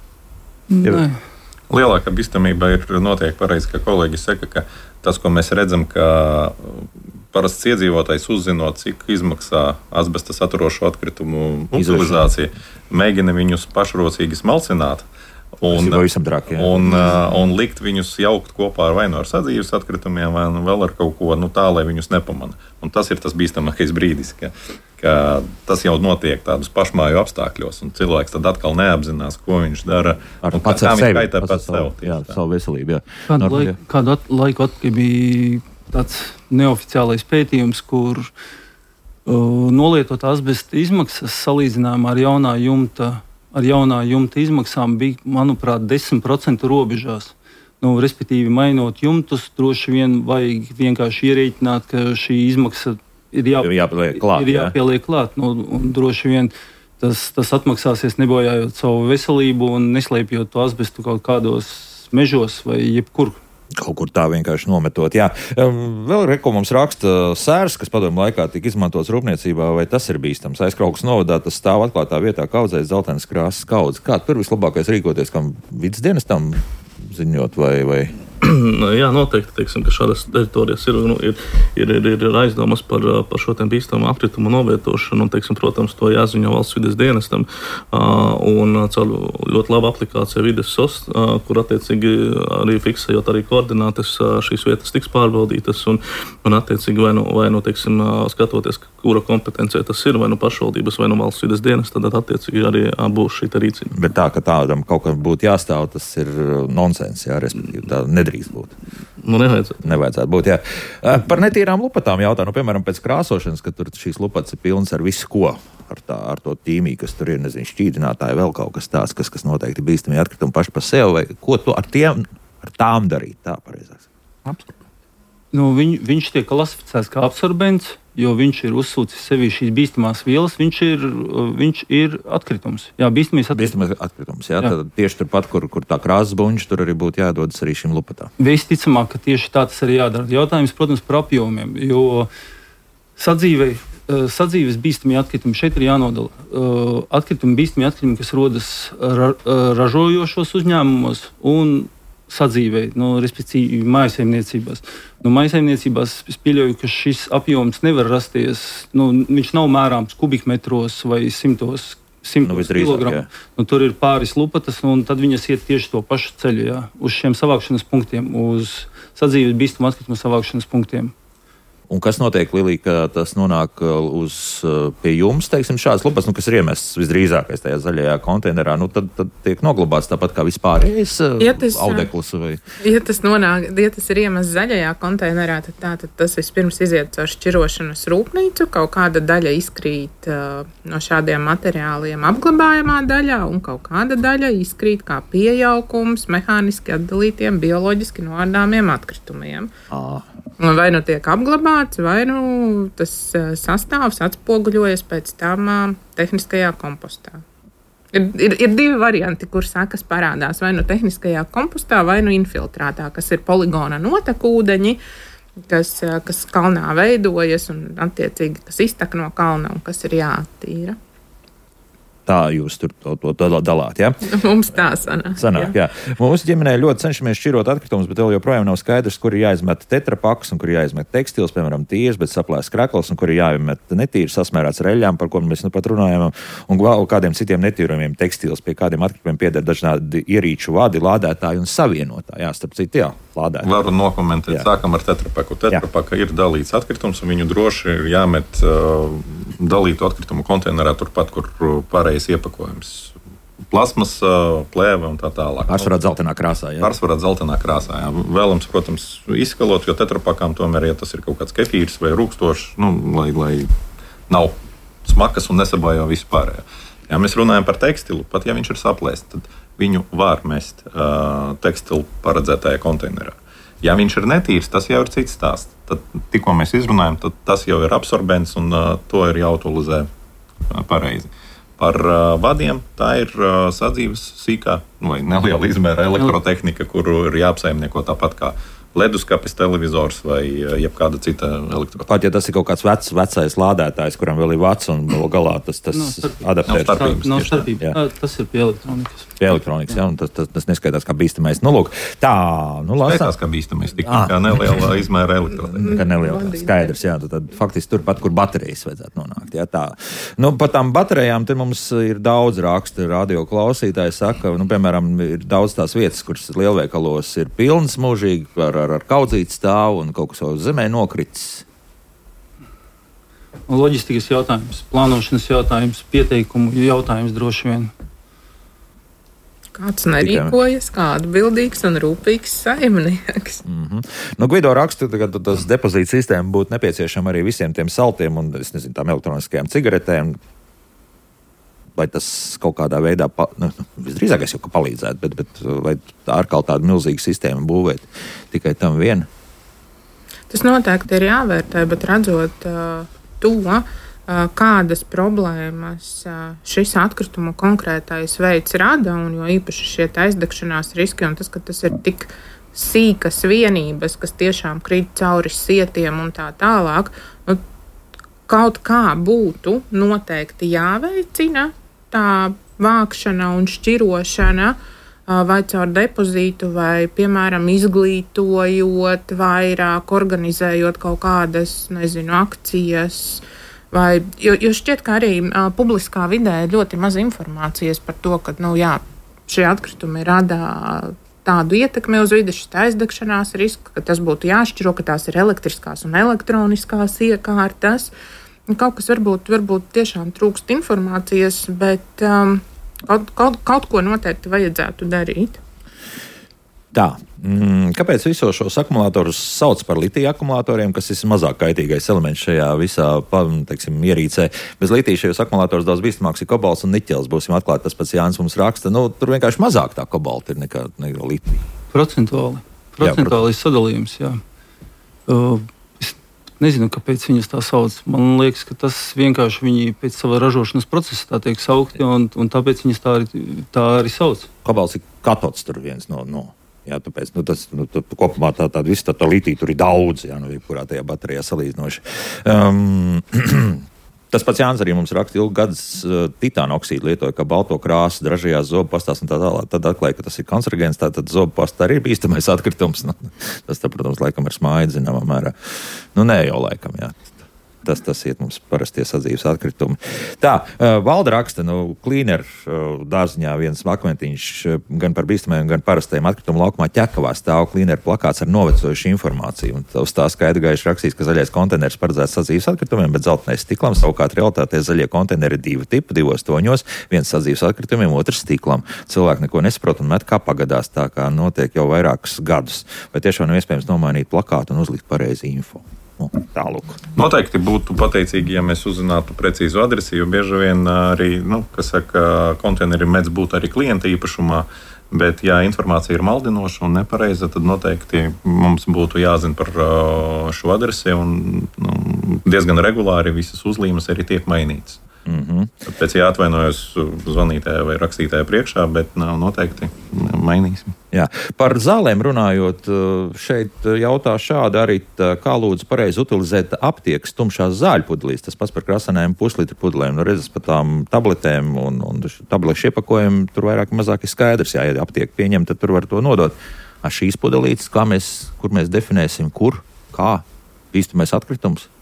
Nē. Lielākā bīstamība ir notiek pareizi, ka kolēģi saka, ka tas, ko mēs redzam, ka parasts iedzīvotājs uzzinot, cik izmaksā asbesta saturošo atkritumu utilizācija, mēģina viņus pašrocīgi smalcināt. Un, drāk, un, un likt viņus jaukt kopā ar vai nu ar sadzīves atkritumiem, vai nu vēl ar kaut ko nu, tā, lai viņus nepamana. Un tas ir tas bīstamākais brīdis, ka, ka tas jau notiek tādos pašmāju apstākļos, un cilvēks tad atkal neapzinās, ko viņš dara. Ar un, pats kā ar sevi, kaitē pats sev. Jā, savu veselību. Jā. Kādu, laik, kādu at, laiku atpakaļ bija tāds neoficiālais pētījums, kur uh, nolietot asbesta izmaksas salīdzinājumā ar jaunā jumta ar jaunā jumta izmaksām bija, manuprāt, desmit procenti robežās. Nu, respektīvi, mainot jumtus, droši vien vajag vienkārši ierēķināt, ka šī izmaksa ir, jā, jāpieliek klāt. Ir jāpieliek klāt. Nu, un droši vien tas, tas atmaksāsies nebojājot savu veselību un neslēpjot to asbestu kaut kādos mežos vai jebkur. Kaut kur tā vienkārši nometot. Jā. Vēl reko mums raksta sērs, kas padomju laikā tika izmantots rūpniecībā, vai tas ir bīstams. Aizkraugas novadā tas stāv atklātā vietā kaudzēs zeltainas krāsas kaudzes. Kā tur vislabākais rīkoties, kam vidas dienestam ziņot vai... vai? Jā, noteikti, teiksim, ka šādas teritorijas ir, nu, ir, ir, ir, ir aizdomas par, par šo bīstamu atkritumu novietošanu, un, teiksim, protams, to jāziņo valsts vides dienestam, un caur ļoti labu aplikāciju vides S O S, kur attiecīgi arī fiksējot arī koordinātes, šīs vietas tiks pārbaudītas, un, un attiecīgi vai nu, vai nu, teiksim, skatoties, kura kompetencija tas ir, vai nu pašvaldības, vai nu valsts vides dienesta, tad attiecīgi arī būs šī rīcība. Bet tā, ka tādam kaut kam būtu jāstāv, tas ir nonsens, jā, respektīvi, tā nedrīkst būt. Nu, nevajadzētu. Nevajadzētu būt, jā. Par netīrām lupatām jautā, nu, piemēram, pēc krāsošanas, kad tur šīs lupatas ir pilnas ar visu ko, ar, tā, ar to ķīmiju, kas tur ir, nezinu, šķīdinātāji, vēl kaut kas tāds, kas, kas noteikti bīstami atkritumi paši par sevi, vai ko to ar tiem, ar tām darīt, tā pareizāk? Nu, viņ, viņš tiek klasificēts kā absorbents, jo viņš ir uzsūcis sevī šīs bīstamās vielas, viņš ir, viņš ir atkritums. Jā, bīstamais atkritums. Bīstamais atkritums, jā. jā. Tad tieši turpat, kur, kur tā krāsas buņģa, tur arī būtu jādodas arī šim lupatām. Visticamāk, ka tieši tā tas arī jādara. Jautājums, protams, par apjomiem, jo sadzīvei, sadzīves bīstamie atkritumi šeit ir jānodala. Atkritumi, bīstamie atkritumi, kas rodas ra, ražojošos uzņēmumos un sadzīvei, nu, respektīvi mājasaimniecībās. Nu, mājasaimniecībās es pieļauju, ka šis apjoms nevar rasties, nu, viņš nav mērāms kubikmetros vai simtos, simtos nu, kilogramu. Nu, tur ir pāris lupatas, un tad viņas iet tieši to pašu ceļu, jā, uz šiem savākšanas punktiem, uz sadzīves bīstamu atkritumu savākšanas punktiem. Un kas notiek, Lilija, ka tas nonāk uz, pie jums, teiksim, šāds lupas, nu, kas ir iemests visdrīzākais tajā zaļajā konteinerā, nu, tad, tad tiek noglabāts tāpat kā vispārējais ja audeklis? Vai? Ja tas nonāk, ja tas ir iemests zaļajā konteinerā, tad, tā, tad tas vispirms iziet caur šķirošanas rūpnīcu, kaut kāda daļa izkrīt uh, no šādiem materiāliem apglabājamā daļā, un kaut kāda daļa izkrīt kā piejaukums mehāniski atdalītiem bioloģiski noārdāmiem atkritumiem. À. Vai nu tiek apglabāts, vai nu tas sastāvs atspoguļojas pēc tam tehniskajā kompostā. Ir, ir, ir divi varianti, kur sakas parādās. Vai nu tehniskajā kompostā, vai nu infiltrātā, kas ir poligona notekūdeņi, kas, kas kalnā veidojas un attiecīgi kas iztek no kalna un kas ir jāattīra. Tā jūs tur to, to, to dalāt, jā? Ja? Mums tā sanāk. Sanāk, jā. jā. Mūsu ģimenē ļoti cenšamies šķirot atkritumus, bet vēl joprojām nav skaidrs, kur ir jāizmet tetrapakas un kur ir jāizmet tekstils, piemēram, tīrs, bet saplēs krekls, un kur ir jāizmet netīrs, sasmērāts ar eļļām, par ko mēs nu pat runājam, un vēl kādiem citiem netīrumiem tekstils, pie kādiem atkritumiem pieder dažādi ierīču vadi, lādētāji un savienotāji. Jā, starp citu, jā, lādētāji. Varu nokomentēt, jā. Sākam ar tetrapaku. Tetrapaka jā. Ir dalīts atkritums, un viņu droši ir jāmet uh, dalītu atkritumu konteinerā turpat, kur pārējais iepakojums. Plasmas, plēve un tā tālāk. Pārsvarā dzeltenā krāsā. Jā. Pārsvarā dzeltenā krāsā. Jā. Vēlams, protams, izskalot, jo tetrapakām tomēr, ja tas ir kaut kāds kefīrs vai rūkstošs, nu, lai, lai nav smakas un nesabājā visu pārējo. Ja mēs runājam par tekstilu, pat ja viņš ir saplēsts, tad viņu var mest uh, tekstilu paredzētajā konteinerā. Ja viņš ir netīrs, tas jau ir cits stāsts. Tad, tikko mēs izrunājam, tad tas jau ir absorbents un uh, to ir jāutilizē uh, pareizi. Par uh, vadiem tā ir uh, sadzīves sīkā vai neliela izmēra elektrotehnika, kuru ir jāapsaimnieko tāpat kā leduskapis, televizors vai jebkāda cita elektrotehnika. Pat ja tas ir kaut kāds vecs, vecais lādētājs, kuram vēl ir vecs un vēl galā tas, tas no, adaptērs. Nav starpības. Nav starpības. Tas ir pie elektronikas. Pie elektronikas, jā, un tas, tas, tas neskaitās kā bīstamais. Nu, lūk, tā, nu, lāsā. Skaitās kā bīstamais, tik ah. kā neliela izmēra elektrotehnika. Kā neliela, skaidrs, jā, tad, tad faktiski turpat, kur baterijas vajadzētu nonākt, jā, tā. Nu, par tām baterijām te mums ir daudz rakstu, radio klausītāji saka, nu, piemēram, ir daudz tās vietas, kuras lielveikalos ir pilnas mūžīgi ar, ar, ar kaudzītu stāvu un kaut kas jau zemē nokritis. Loģistikas jautājums, plānošanas jautājums, pieteikumu jautājums droši vien. Kāds nerīkojas, kā atbildīgs un rūpīgs saimnieks. Mm-hmm. Nu, Gvido raksta, ka tas depozīta sistēma būtu nepieciešama arī visiem tiem saltiem un, es nezinu, tām elektroniskajām cigaretēm. Vai tas kaut kādā veidā, pa, nu, visdrīzākais jau ka palīdzētu, bet, bet vai tā ar kaut tādu milzīgu sistēmu būvēt tikai tam vien? Tas noteikti ir jāvērtē, bet redzot uh, to, kādas problēmas šis atkritumu konkrētais veids rada, un jo īpaši šie aizdegšanās riski, un tas, ka tas ir tik sīkas vienības, kas tiešām krīt cauri sietiem un tā tālāk, nu, kaut kā būtu noteikti jāveicina tā vākšana un šķirošana, vai caur depozītu, vai, piemēram, izglītojot vairāk, organizējot kaut kādas, nezinu, akcijas. Vai, jo, jo šķiet, ka arī uh, publiskā vidē ir ļoti maz informācijas par to, ka nu, jā, šie atkritumi rada tādu ietekmi uz vidi, šis aizdegšanās risku, ka tas būtu jāšķiro, ka tās ir elektriskās un elektroniskās iekārtas. Kaut kas varbūt, varbūt tiešām trūkst informācijas, bet um, kaut, kaut, kaut ko noteikti vajadzētu darīt. Tā, mm, kāpēc visos šos akumulatorus sauc par litija akumulatoriem, kas ir mazāk kaitīgais elements šajā visā, teiksim, ierīcē? Bez litija šajos akumulatorus daudz bīstamāks ir kobalts un niķels. Būsim atklāti, tas pats Jānis mums raksta. Nu, tur vienkārši mazāk tā kobalta ir nekā, nekā litija. Procentuāli. Procentuāli jā, sadalījums, jā. Uh, es nezinu, kāpēc viņas tā sauc. Man liekas, ka tas vienkārši viņi pēc sava ražošanas procesa tā tiek saukti, un, un tāpēc viņas tā arī, tā arī sauc. Kobalts ir katods tur viens no... no. Jā, tāpēc nu, tas, nu, tā, kopumā tā, tā, tā, tā, tā litija tur ir daudz, jā, nu, kurā tajā baterijā salīdzinoši. Um, tas pats Jānis arī mums raksta, ilgu gadus uh, titāna oksīdu lietoja kā balto krāsu dražajās zobu pastās un tā tālāk. Tad atklāja, ka tas ir kancerogēns, tātad zobu pasta arī ir bīstamais atkritums. Nu, tas, tā, protams, laikam ir smaids, zināmā mērā. Nu, nē, jau laikam, jā. Tas, tas iet mums parastie sadzīves atkritumi. Tā, uh, Valda raksta, nu, klīneru uh, dārziņā viens akmentiņš uh, gan par bīstamajiem, gan parastajiem atkritumu laukumā Ķekavā stāv klīneru plakāts ar novecojušu informāciju. Un uz tā skaidri gaiši rakstīs, ka zaļais konteiners paredzēts sadzīves atkritumiem, bet zeltainais stiklam. Savukārt realitātē zaļie konteineri ir divi tipi, divos toņos, viens sadzīves atkritumiem, otrs stiklam. Cilvēki neko nesaprot un met kā pagadās, tā kā notiek jau vairākus gadus. Vai tiešām nav iespējams nomainīt plakātu un uzlikt pareizi info? Nu, tālūk. Noteikti būtu pateicīgi, ja mēs uzzinātu precīzu adresi, jo bieži vien arī, nu, kas saka, konteineri mēdz būt arī klienta īpašumā, bet ja informācija ir maldinoša un nepareiza, tad noteikti mums būtu jāzina par šo adresi un nu, diezgan regulāri visas uzlīmes arī tiek mainītas. Mm-hmm. Tāpēc jāatvainojas zvanītājai vai rakstītājai priekšā, bet nav noteikti mainīsim. Jā. Par zālēm runājot, šeit jautā šādi arī, kā lūdzu pareizi utilizēt aptiekas tumšās zāļu pudelīs. Tas pats par krasanēm puslitru pudelēm, no redzes par tām tabletēm un, un tablešu iepakojumu, tur vairāk mazāk ir skaidrs, jā, ja aptiek pieņem, tad tur var to nodot. Ar šīs pudelītes, kā mēs, kur mēs definēsim, kur, kā bīstamais atkritums?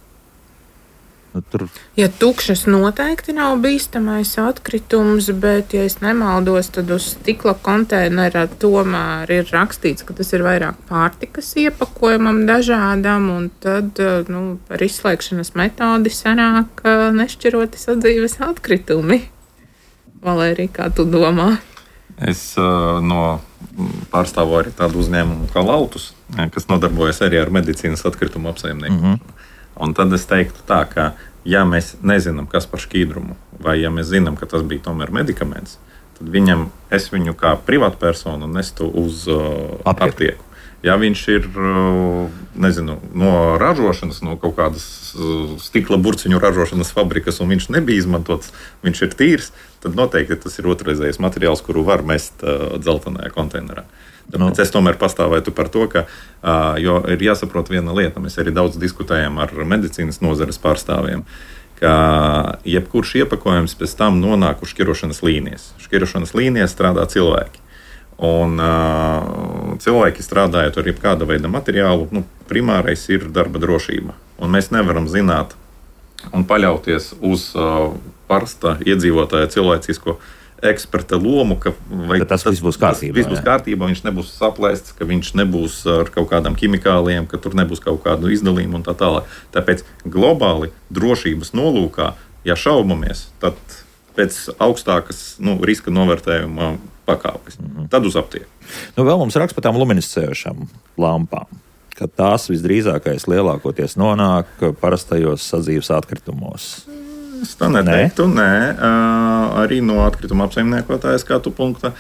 Nu, tur... Ja tukšas noteikti nav bīstamais atkritums, bet, ja es nemaldos, tad uz stikla konteinera tomēr ir rakstīts, ka tas ir vairāk pārtikas iepakojumam dažādam, un tad nu, par izslēgšanas metodi sanāk nešķiroti sadzīves atkritumi. Valērija, kā tu domā? Es uh, no pārstāvu arī tādu uzņēmumu kā Lautus, kas nodarbojas arī ar medicīnas atkritumu apsaimniekošanu. Mm-hmm. Un tad es teiktu tā, ka, ja mēs nezinām, kas par šķīdrumu, vai ja mēs zinām, ka tas bija tomēr medikaments, tad viņam, es viņu kā privātpersonu nestu uz uh, aptieku. Ja viņš ir, uh, nezinu, no ražošanas, no kaut kādas uh, stikla burciņu ražošanas fabrikas, un viņš nebija izmantots, viņš ir tīrs, tad noteikti tas ir otrreizējs materiāls, kuru var mest uh, dzeltenajā konteinerā. Tāpēc es tomēr pastāvētu par to, ka uh, jo ir jāsaprot viena lieta, mēs arī daudz diskutējam ar medicīnas nozares pārstāvjiem, ka jebkurš iepakojums pēc tam nonāk uz šķirošanas līnijas. Šķirošanas līnijās strādā cilvēki. Un uh, cilvēki strādājot ar jebkāda veida materiālu, nu, primārais ir darba drošība. Un mēs nevaram zināt un paļauties uz uh, parasta iedzīvotāja cilvēcisko eksperta lomu, ka tas, tas viss būs kārtībā. Viss būs kārtībā, viņš nebūs saplēsts, ka viņš nebūs ar kaut kādām ķimikālijām, ka tur nebūs kaut kādu izdalījumu un tā tālāk. Tāpēc globāli drošības nolūkā, ja šaubamies, tad pēc augstākas nu, riska novērtējuma pakāpes. Mm-hmm. Tad uz aptieku. Nu, vēl mums raksta par tām luminiscējošām lampām, ka tās visdrīzākais lielākoties nonāk parastajos sadzīves atkritumos. Es tā neteiktu, nē. nē. Arī no atkrituma apsaimniekotāja skatu punkta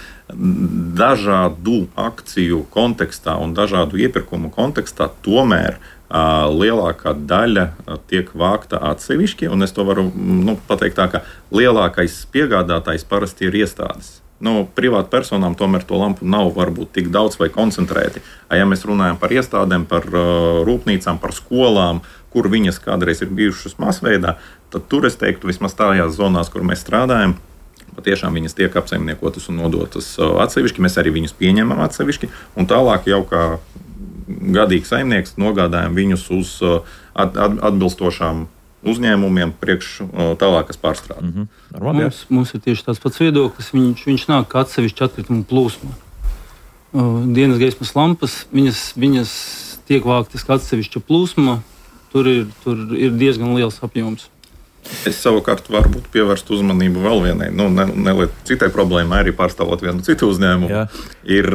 dažādu akciju kontekstā un dažādu iepirkumu kontekstā tomēr lielākā daļa tiek vākta atsevišķi, un es to varu nu, pateikt tā, ka lielākais piegādātājs parasti ir iestādes. Nu, privātu personām tomēr to lampu nav varbūt tik daudz vai koncentrēti. Ja mēs runājam par iestādēm, par uh, rūpnīcām, par skolām, kur viņas kādreiz ir bijušas masveidā, tad tur es teiktu, vismaz tajās zonās, kur mēs strādājam, patiešām viņas tiek apsaimniekotas un nodotas uh, atsevišķi. Mēs arī viņus pieņemam atsevišķi, un tālāk jau kā gadīgs saimnieks nogādājam viņus uz uh, at, at, atbilstošām uzņēmumiem priekš tālākas pārstrādes. Mm-hmm. Mums, mums ir tieši tāds pats viedoklis. Viņš, viņš nāk kā atsevišķi atkritumu plūsma. Dienas gaismas lampas, viņas, viņas tiek vāktas kā atsevišķa plūsma. Tur ir, tur ir diezgan liels apjoms. Es savukārt varbūt pievērstu uzmanību vēl vienai, nu, ne, ne, citai problēmai, arī pārstāvot vienu citu uzņēmumu. Jā. Ir,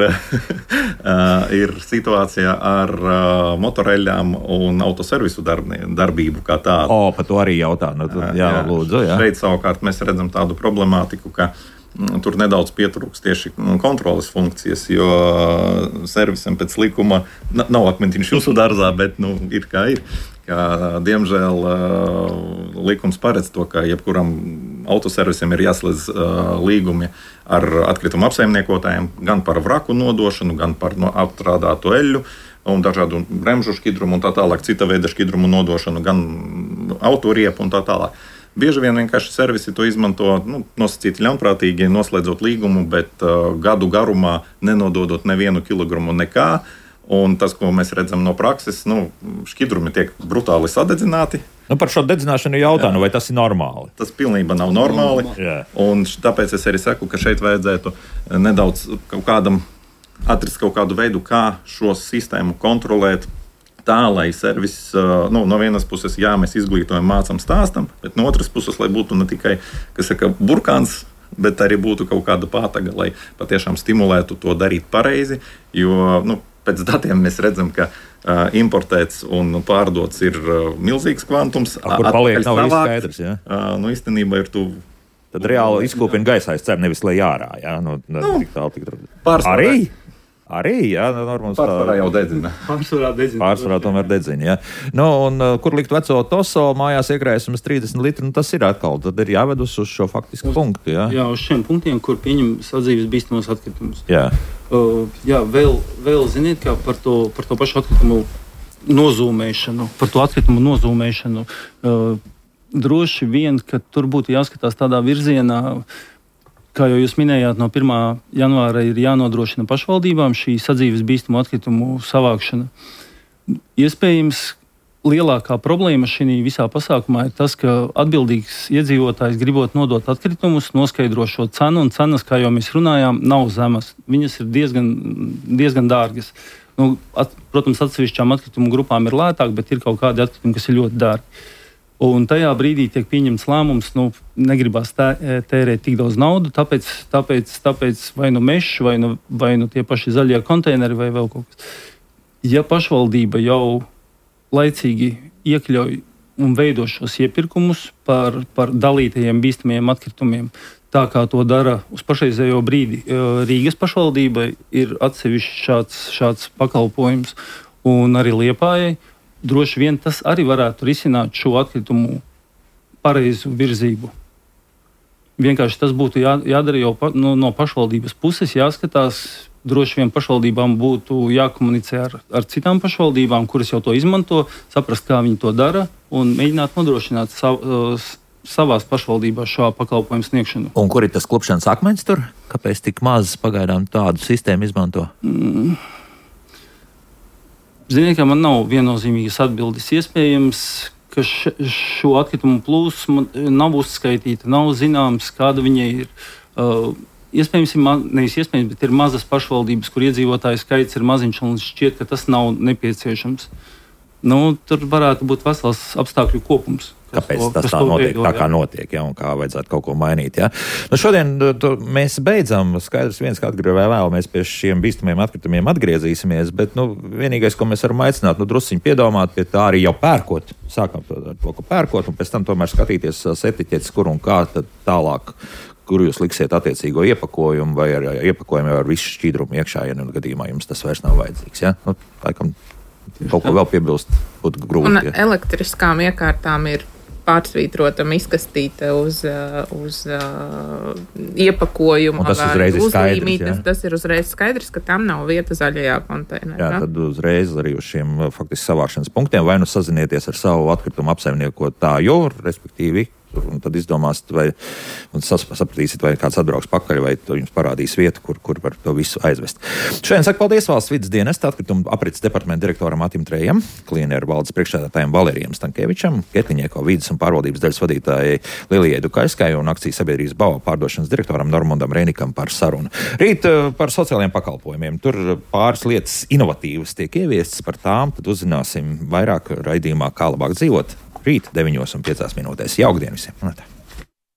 ir situācija ar motoreļļām un autoservisu darb, darbību kā tādu. O, par to arī jautā. Nu, tad, jā, jā, lūdzu, jā. Šeit savukārt mēs redzam tādu problemātiku, ka tur nedaudz pietrūks tieši kontroles funkcijas, jo servisam pēc likuma nav akmentiņš jūsu dārzā, bet nu, ir kā ir. Ka, diemžēl likums paredz to, ka jebkuram autoservisam ir jāslēdz līgumi ar atkritumu apsaimniekotājiem gan par vraku nodošanu, gan par no apstrādāto eļļu un dažādu bremžu šķidrumu un tā tālāk, cita veida šķidrumu nodošanu, gan autoriepu un tā tālāk. Bieži vien vienkārši servisi to izmanto nu, nosacīti ļaunprātīgi, noslēdzot līgumu, bet uh, gadu garumā nenododot nevienu kilogramu nekā. Un tas, ko mēs redzam no prakses, nu, šķidrumi tiek brutāli sadedzināti. Nu, par šo dedzināšanu jautā, nu, vai tas ir normāli? Tas pilnībā nav normāli. Jā. Un tāpēc es arī saku, ka šeit vajadzētu nedaudz kaut kādam atrast kaut kādu veidu, kā šo sistēmu kontrolēt. Tā, lai servis, nu, no vienas puses, jā, mēs izglītojam, mācām, stāstam, bet no otras puses, lai būtu ne tikai, kas saka, burkāns, bet arī būtu kaut kāda pātaga, lai patiešām stimulētu to darīt pareizi, jo, nu, pēc datiem mēs redzam, ka uh, importēts un pārdots ir uh, milzīgs kvantums. A, kur paliek, nav īsti skaidrs, jā? Uh, nu, īstenībā ir tu... Tad reāli izkūpina gaisā, es ceru, nevis lai ārā, jā? Nu, nu, tik tālu, tik... Pārsvarē. Arī? Arī, jā, normāls. Pārsvarā jau dedzina. Pārsvarā dedzina. Pārsvarā tomēr dedzina, jā. Nu, un kur likt veco toso, mājās iekrājusies trīsdesmit litri, nu tas ir atkal, tad ir jāved uz šo faktisku uz, punktu, jā. Jā, uz šiem punktiem, kur pieņem sadzīves bīstamos atkritumus. Jā. Uh, jā, vēl, vēl ziniet, kā par to, par to pašu atkritumu nozīmēšanu, par to atkritumu nozīmēšanu. Uh, droši vien, ka tur būtu jāskatās tādā virzienā, kā jau jūs minējāt, no pirmā janvāra ir jānodrošina pašvaldībām šī sadzīves bīstamo atkritumu savākšana. Iespējams, lielākā problēma šī visā pasākumā ir tas, ka atbildīgs iedzīvotājs, gribot nodot atkritumus, noskaidro šo cenu, un cenas, kā jau mēs runājām, nav zemas. Viņas ir diezgan, diezgan dārgas. Nu, at, protams, atsevišķām atkritumu grupām ir lētāk, bet ir kaut kādi atkritumi, kas ir ļoti dārgi. Un tajā brīdī tiek pieņemts lēmums, nu, negribās tē, tērēt tik daudz naudu, tāpēc, tāpēc, tāpēc vai nu mežs, vai nu, vai nu tie paši zaļie konteineri, vai vēl kaut kas. Ja pašvaldība jau laicīgi iekļauj un veido šos iepirkumus par, par dalītajiem bīstamiem atkritumiem, tā kā to dara uz pašreizējo brīdi, Rīgas pašvaldībai ir atsevišķs šāds, šāds pakalpojums, un arī Liepājai. Droši vien tas arī varētu risināt šo atkritumu pareizu virzību. Vienkārši tas būtu jā, jādara jau pa, no, no pašvaldības puses, jāskatās. Droši vien pašvaldībām būtu jākomunicē ar, ar citām pašvaldībām, kuras jau to izmanto, saprast, kā viņi to dara un mēģināt nodrošināt sav, savās pašvaldībās šo pakalpojumu sniegšanu. Un kur ir tas klupšanas akmens tur? Kāpēc tik maz pagaidām tādu sistēmu izmanto? Mm. Ziniet, ka man nav viennozīmīgas atbildes. Iespējams, ka š, šo atkritumu plūsmu nav uzskaitīta, nav zināms, kāda viņai ir. Uh, iespējams, ir ma- nevis iespējams, bet ir mazas pašvaldības, kur iedzīvotāju skaits ir maziņš un šķiet, ka tas nav nepieciešams. Nu, tur varētu būt vesels apstākļu kopums. Kāpēc to, tas tā notiek, veido, tā kā notiek, ja, un kā vajadzētu kaut ko mainīt. Ja. Nu, šodien tu, mēs beidzam, skaidrs viens, ka atgriež vai vēlamies pie šiem bīstamiem atkritumiem atgriezīsimies, bet nu, vienīgais, ko mēs varam aicināt, nu, drusciņi piedomāt pie tā arī jau pērkot, sākam to ar to, ko pērkot, un pēc tam tomēr skatīties etiķetes, kur un kā tad tālāk, kur jūs liksiet attiecīgo iepakojumu vai ar iepakojumu ar visu šķīdrumu iekšā, ja nu gadījumā jums tas vairs nav vajadzīgs. Ja. Nu, laikam, kaut ko vēl piebilst, būtu grūti. Un ja. elektriskām iekārtām ir pārsvītrotam izkastīta uz, uz uh, iepakojuma. Tas uzreiz ir skaidrs, ja? Tas ir uzreiz skaidrs, ka tam nav vieta zaļajā konteinerā. Jā, tad uzreiz arī uz šiem faktiski savākšanas punktiem vai nu sazinieties ar savu atkritumu apsaimniekotāju, respektīvi, un tad izdomāsiet, vai sapratīsiet, vai kāds atbrauks pakaļ, vai jums parādīs vietu, kur, kur var to visu aizvest. Šodien saku paldies Valsts vides dienesta atkritumu aprits departamenta direktoram Atim Trējam, Klinieru valdes priekšsēdētājiem Valērijam Stankēvičam, Getliņieko vides un pārvaldības daļas vadītājai Lilijai Dukaiskai un akcijas sabiedrības Bauva pārdošanas direktoram Normundam Reinikam par sarunu. Rīt par sociālajiem pakalpojumiem. Tur pāris lietas inovatīvas tiek ieviestas, par tām tad uzzināsim vairāk raidījumā Kā labāk dzīvot. Rīt deviņos un piecās minūtēs. Jauktdien visiem!